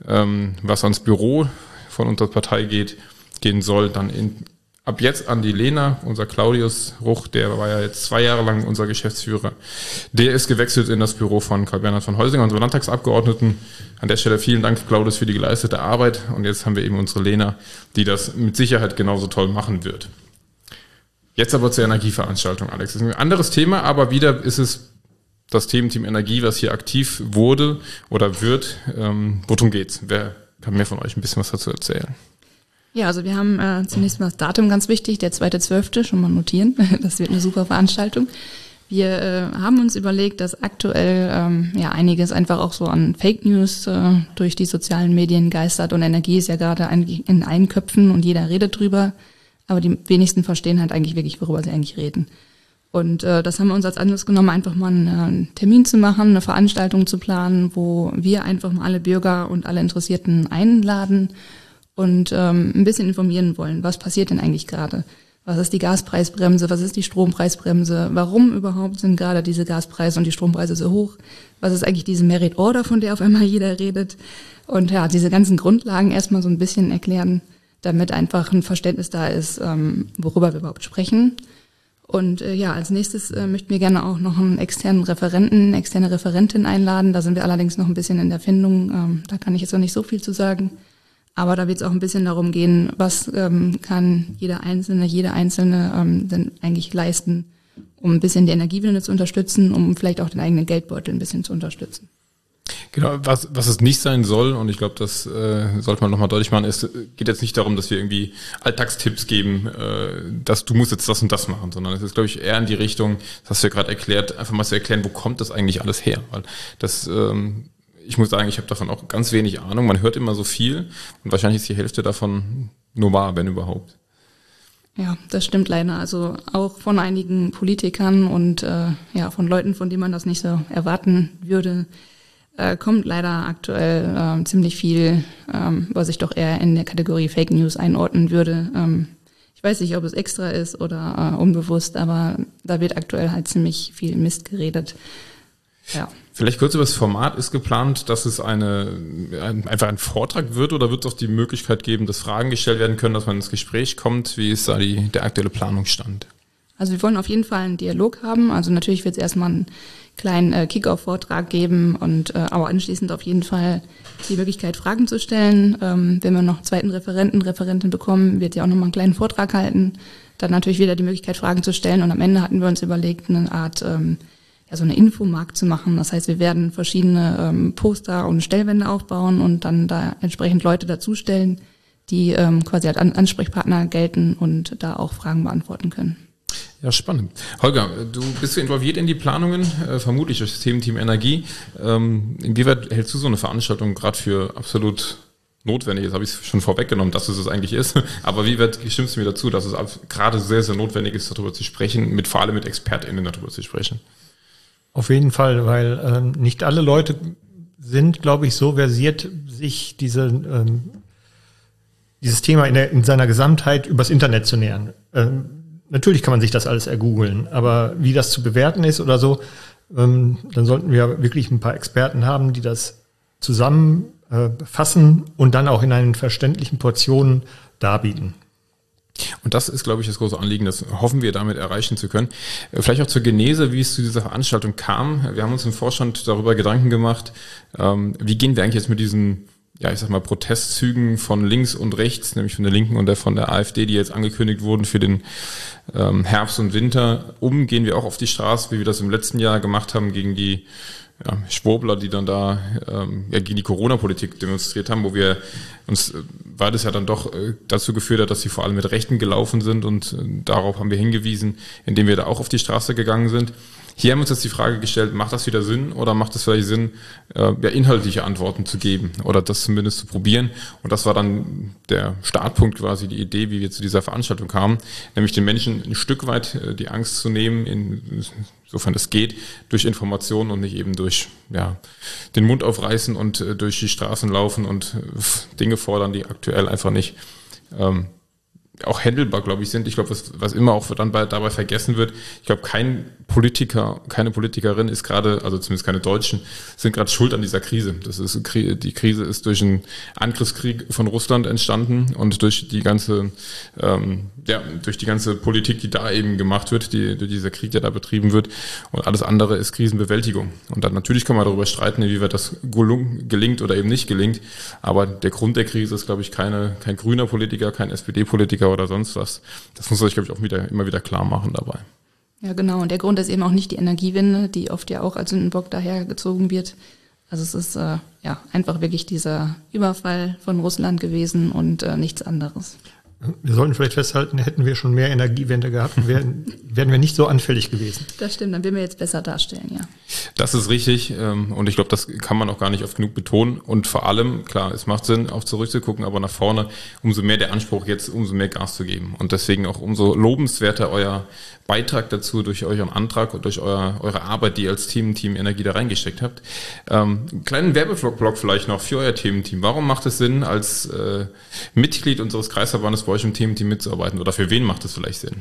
was ans Büro von unserer Partei geht, gehen soll, dann in, ab jetzt an die Lena. Unser Claudius Ruch, der war ja jetzt zwei Jahre lang unser Geschäftsführer. Der ist gewechselt in das Büro von Karl-Bernhard von Heusinger, unserem Landtagsabgeordneten. An der Stelle vielen Dank, Claudius, für die geleistete Arbeit. Und jetzt haben wir eben unsere Lena, die das mit Sicherheit genauso toll machen wird. Jetzt aber zur Energieveranstaltung, Alex. Das ist ein anderes Thema, aber wieder ist es das Thementeam Energie, was hier aktiv wurde oder wird. Ähm, worum geht's? Wer kann mir von euch ein bisschen was dazu erzählen? Ja, also wir haben äh, zunächst mal das Datum ganz wichtig, der zweite zwölfte, schon mal notieren. Das wird eine super Veranstaltung. Wir äh, haben uns überlegt, dass aktuell ähm, ja einiges einfach auch so an Fake News äh, durch die sozialen Medien geistert und Energie ist ja gerade in allen Köpfen und jeder redet drüber. Aber die wenigsten verstehen halt eigentlich wirklich, worüber sie eigentlich reden. Und äh, das haben wir uns als Anlass genommen, einfach mal einen, einen Termin zu machen, eine Veranstaltung zu planen, wo wir einfach mal alle Bürger und alle Interessierten einladen und ähm, ein bisschen informieren wollen. Was passiert denn eigentlich gerade? Was ist die Gaspreisbremse? Was ist die Strompreisbremse? Warum überhaupt sind gerade diese Gaspreise und die Strompreise so hoch? Was ist eigentlich diese Merit Order, von der auf einmal jeder redet? Und ja, diese ganzen Grundlagen erstmal so ein bisschen erklären, damit einfach ein Verständnis da ist, ähm, worüber wir überhaupt sprechen. Und äh, ja, als nächstes äh, möchten wir gerne auch noch einen externen Referenten, externe Referentin einladen. Da sind wir allerdings noch ein bisschen in der Findung. Ähm, da kann ich jetzt noch nicht so viel zu sagen. Aber da wird es auch ein bisschen darum gehen, was ähm, kann jeder Einzelne, jede Einzelne ähm, denn eigentlich leisten, um ein bisschen die Energiewende zu unterstützen, um vielleicht auch den eigenen Geldbeutel ein bisschen zu unterstützen. Genau, was, was es nicht sein soll, und ich glaube, das äh, sollte man nochmal deutlich machen, es geht jetzt nicht darum, dass wir irgendwie Alltagstipps geben, äh, dass du musst jetzt das und das machen, sondern es ist, glaube ich, eher in die Richtung, das hast du ja gerade erklärt, einfach mal zu erklären, wo kommt das eigentlich alles her? Weil das, ähm, ich muss sagen, ich habe davon auch ganz wenig Ahnung, man hört immer so viel und wahrscheinlich ist die Hälfte davon nur wahr, wenn überhaupt. Ja, das stimmt leider. Also auch von einigen Politikern und äh, ja von Leuten, von denen man das nicht so erwarten würde, Äh, kommt leider aktuell äh, ziemlich viel, ähm, was ich doch eher in der Kategorie Fake News einordnen würde. Ähm, ich weiß nicht, ob es extra ist oder äh, unbewusst, aber da wird aktuell halt ziemlich viel Mist geredet. Ja. Vielleicht kurz über das Format. Ist geplant, dass es eine ein, einfach ein Vortrag wird oder wird es auch die Möglichkeit geben, dass Fragen gestellt werden können, dass man ins Gespräch kommt? Wie ist da die, der aktuelle Planungsstand? Also wir wollen auf jeden Fall einen Dialog haben. Also natürlich wird es erstmal einen kleinen äh, Kick-Off-Vortrag geben und äh, aber anschließend auf jeden Fall die Möglichkeit, Fragen zu stellen. Ähm, wenn wir noch einen zweiten Referenten, Referentin bekommen, wird sie auch nochmal einen kleinen Vortrag halten. Dann natürlich wieder die Möglichkeit, Fragen zu stellen. Und am Ende hatten wir uns überlegt, eine Art, ähm, ja, so eine Infomarkt zu machen. Das heißt, wir werden verschiedene ähm, Poster und Stellwände aufbauen und dann da entsprechend Leute dazustellen, die ähm, quasi als An- Ansprechpartner gelten und da auch Fragen beantworten können. Ja, spannend. Holger, du bist du involviert in die Planungen, äh, vermutlich durch das Thementeam Energie. Ähm, inwieweit hältst du so eine Veranstaltung gerade für absolut notwendig? Jetzt habe ich es schon vorweggenommen, dass es es eigentlich ist. Aber wie weit stimmst du mir dazu, dass es gerade sehr, sehr notwendig ist, darüber zu sprechen, mit vor allem mit ExpertInnen darüber zu sprechen? Auf jeden Fall, weil ähm, nicht alle Leute sind, glaube ich, so versiert, sich diese, ähm, dieses Thema in, der, in seiner Gesamtheit übers Internet zu nähern. Ähm, Natürlich kann man sich das alles ergoogeln, aber wie das zu bewerten ist oder so, ähm, dann sollten wir wirklich ein paar Experten haben, die das zusammenfassen äh, und dann auch in einen verständlichen Portionen darbieten. Und das ist, glaube ich, das große Anliegen, das hoffen wir damit erreichen zu können. Vielleicht auch zur Genese, wie es zu dieser Veranstaltung kam. Wir haben uns im Vorstand darüber Gedanken gemacht, wie gehen wir eigentlich jetzt mit diesen, ja, ich sag mal, Protestzügen von links und rechts, nämlich von der Linken und der von der AfD, die jetzt angekündigt wurden für den Herbst und Winter um. Gehen wir auch auf die Straße, wie wir das im letzten Jahr gemacht haben, gegen die ja, Schwurbler, die dann da ähm, ja, gegen die Corona-Politik demonstriert haben, wo wir uns, äh, weil das ja dann doch äh, dazu geführt hat, dass sie vor allem mit Rechten gelaufen sind und äh, darauf haben wir hingewiesen, indem wir da auch auf die Straße gegangen sind. Hier haben wir uns jetzt die Frage gestellt, macht das wieder Sinn oder macht es vielleicht Sinn, äh, ja, inhaltliche Antworten zu geben oder das zumindest zu probieren? Und das war dann der Startpunkt quasi, die Idee, wie wir zu dieser Veranstaltung kamen, nämlich den Menschen ein Stück weit äh, die Angst zu nehmen, in, insofern es geht, durch Informationen und nicht eben durch ja, den Mund aufreißen und äh, durch die Straßen laufen und äh, Dinge fordern, die aktuell einfach nicht ähm, auch handelbar, glaube ich, sind. Ich glaube, was, was immer auch dann bei, dabei vergessen wird, ich glaube, kein Politiker, keine Politikerin ist gerade, also zumindest keine Deutschen, sind gerade schuld an dieser Krise. Das ist, die Krise ist durch einen Angriffskrieg von Russland entstanden und durch die ganze, ähm, ja, durch die ganze Politik, die da eben gemacht wird, die, durch dieser Krieg, der da betrieben wird. Und alles andere ist Krisenbewältigung. Und dann natürlich kann man darüber streiten, wie weit das gelingt oder eben nicht gelingt. Aber der Grund der Krise ist, glaube ich, keine, kein grüner Politiker, kein S P D-Politiker oder sonst was. Das muss man sich, glaube ich, auch wieder, immer wieder klar machen dabei. Ja, genau. Und der Grund ist eben auch nicht die Energiewende, die oft ja auch als Sündenbock dahergezogen wird. Also es ist äh, ja einfach wirklich dieser Überfall von Russland gewesen und äh, nichts anderes. Wir sollten vielleicht festhalten, hätten wir schon mehr Energiewende gehabt, wären, wären wir nicht so anfällig gewesen. Das stimmt, dann würden wir jetzt besser darstellen, ja. Das ist richtig und ich glaube, das kann man auch gar nicht oft genug betonen und vor allem, klar, es macht Sinn, auch zurückzugucken, aber nach vorne, umso mehr der Anspruch jetzt, umso mehr Gas zu geben und deswegen auch umso lobenswerter euer Beitrag dazu durch euren Antrag und durch euer, eure Arbeit, die ihr als Team, Team Energie da reingesteckt habt. Ähm, einen kleinen Werbeblock vielleicht noch für euer Thementeam. Warum macht es Sinn, als äh, Mitglied unseres Kreisverbandes bei euch im Thementeam mitzuarbeiten oder für wen macht es vielleicht Sinn?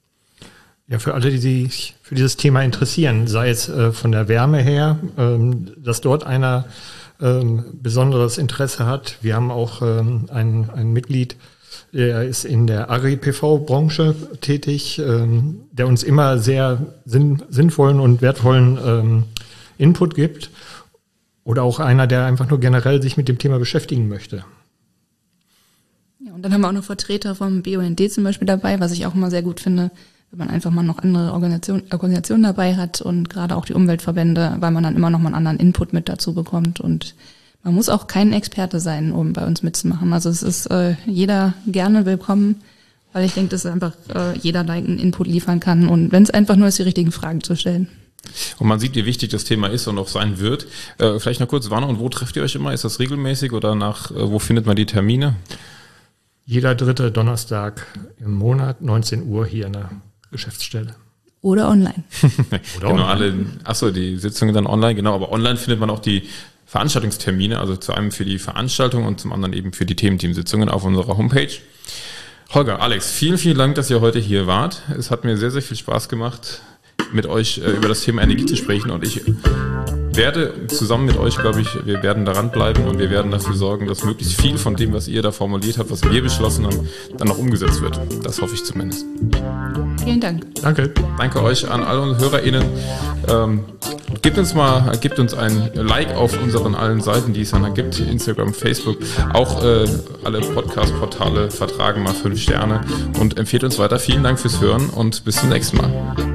Ja, für alle, die sich für dieses Thema interessieren, sei es äh, von der Wärme her, ähm, dass dort einer ähm, besonderes Interesse hat. Wir haben auch ähm, ein, ein Mitglied, der ist in der Agri-P V-Branche tätig, ähm, der uns immer sehr sinn, sinnvollen und wertvollen ähm, Input gibt. Oder auch einer, der einfach nur generell sich mit dem Thema beschäftigen möchte. Ja, und dann haben wir auch noch Vertreter vom B U N D zum Beispiel dabei, was ich auch immer sehr gut finde, wenn man einfach mal noch andere Organisation, Organisationen dabei hat und gerade auch die Umweltverbände, weil man dann immer noch mal einen anderen Input mit dazu bekommt und man muss auch kein Experte sein, um bei uns mitzumachen. Also es ist äh, jeder gerne willkommen, weil ich denke, dass einfach äh, jeder einen Input liefern kann und wenn es einfach nur ist, die richtigen Fragen zu stellen. Und man sieht, wie wichtig das Thema ist und auch sein wird. Äh, vielleicht noch kurz, wann und wo trefft ihr euch immer? Ist das regelmäßig oder nach, äh, wo findet man die Termine? Jeder dritte Donnerstag im Monat, neunzehn Uhr hier in der Geschäftsstelle. Oder online. Oder genau, alle, achso, die Sitzungen dann online, genau, aber online findet man auch die Veranstaltungstermine, also zu einem für die Veranstaltung und zum anderen eben für die Thementeamsitzungen auf unserer Homepage. Holger, Alex, vielen, vielen Dank, dass ihr heute hier wart. Es hat mir sehr, sehr viel Spaß gemacht, mit euch äh, über das Thema Energie zu sprechen und ich werde zusammen mit euch, glaube ich, wir werden daran bleiben und wir werden dafür sorgen, dass möglichst viel von dem, was ihr da formuliert habt, was wir beschlossen haben, dann noch umgesetzt wird. Das hoffe ich zumindest. Vielen Dank. Danke. Danke euch an alle HörerInnen. Ähm, gebt uns mal, gebt uns ein Like auf unseren allen Seiten, die es dann gibt, Instagram, Facebook. Auch äh, alle Podcast-Portale vertragen mal fünf Sterne und empfehlt uns weiter. Vielen Dank fürs Hören und bis zum nächsten Mal.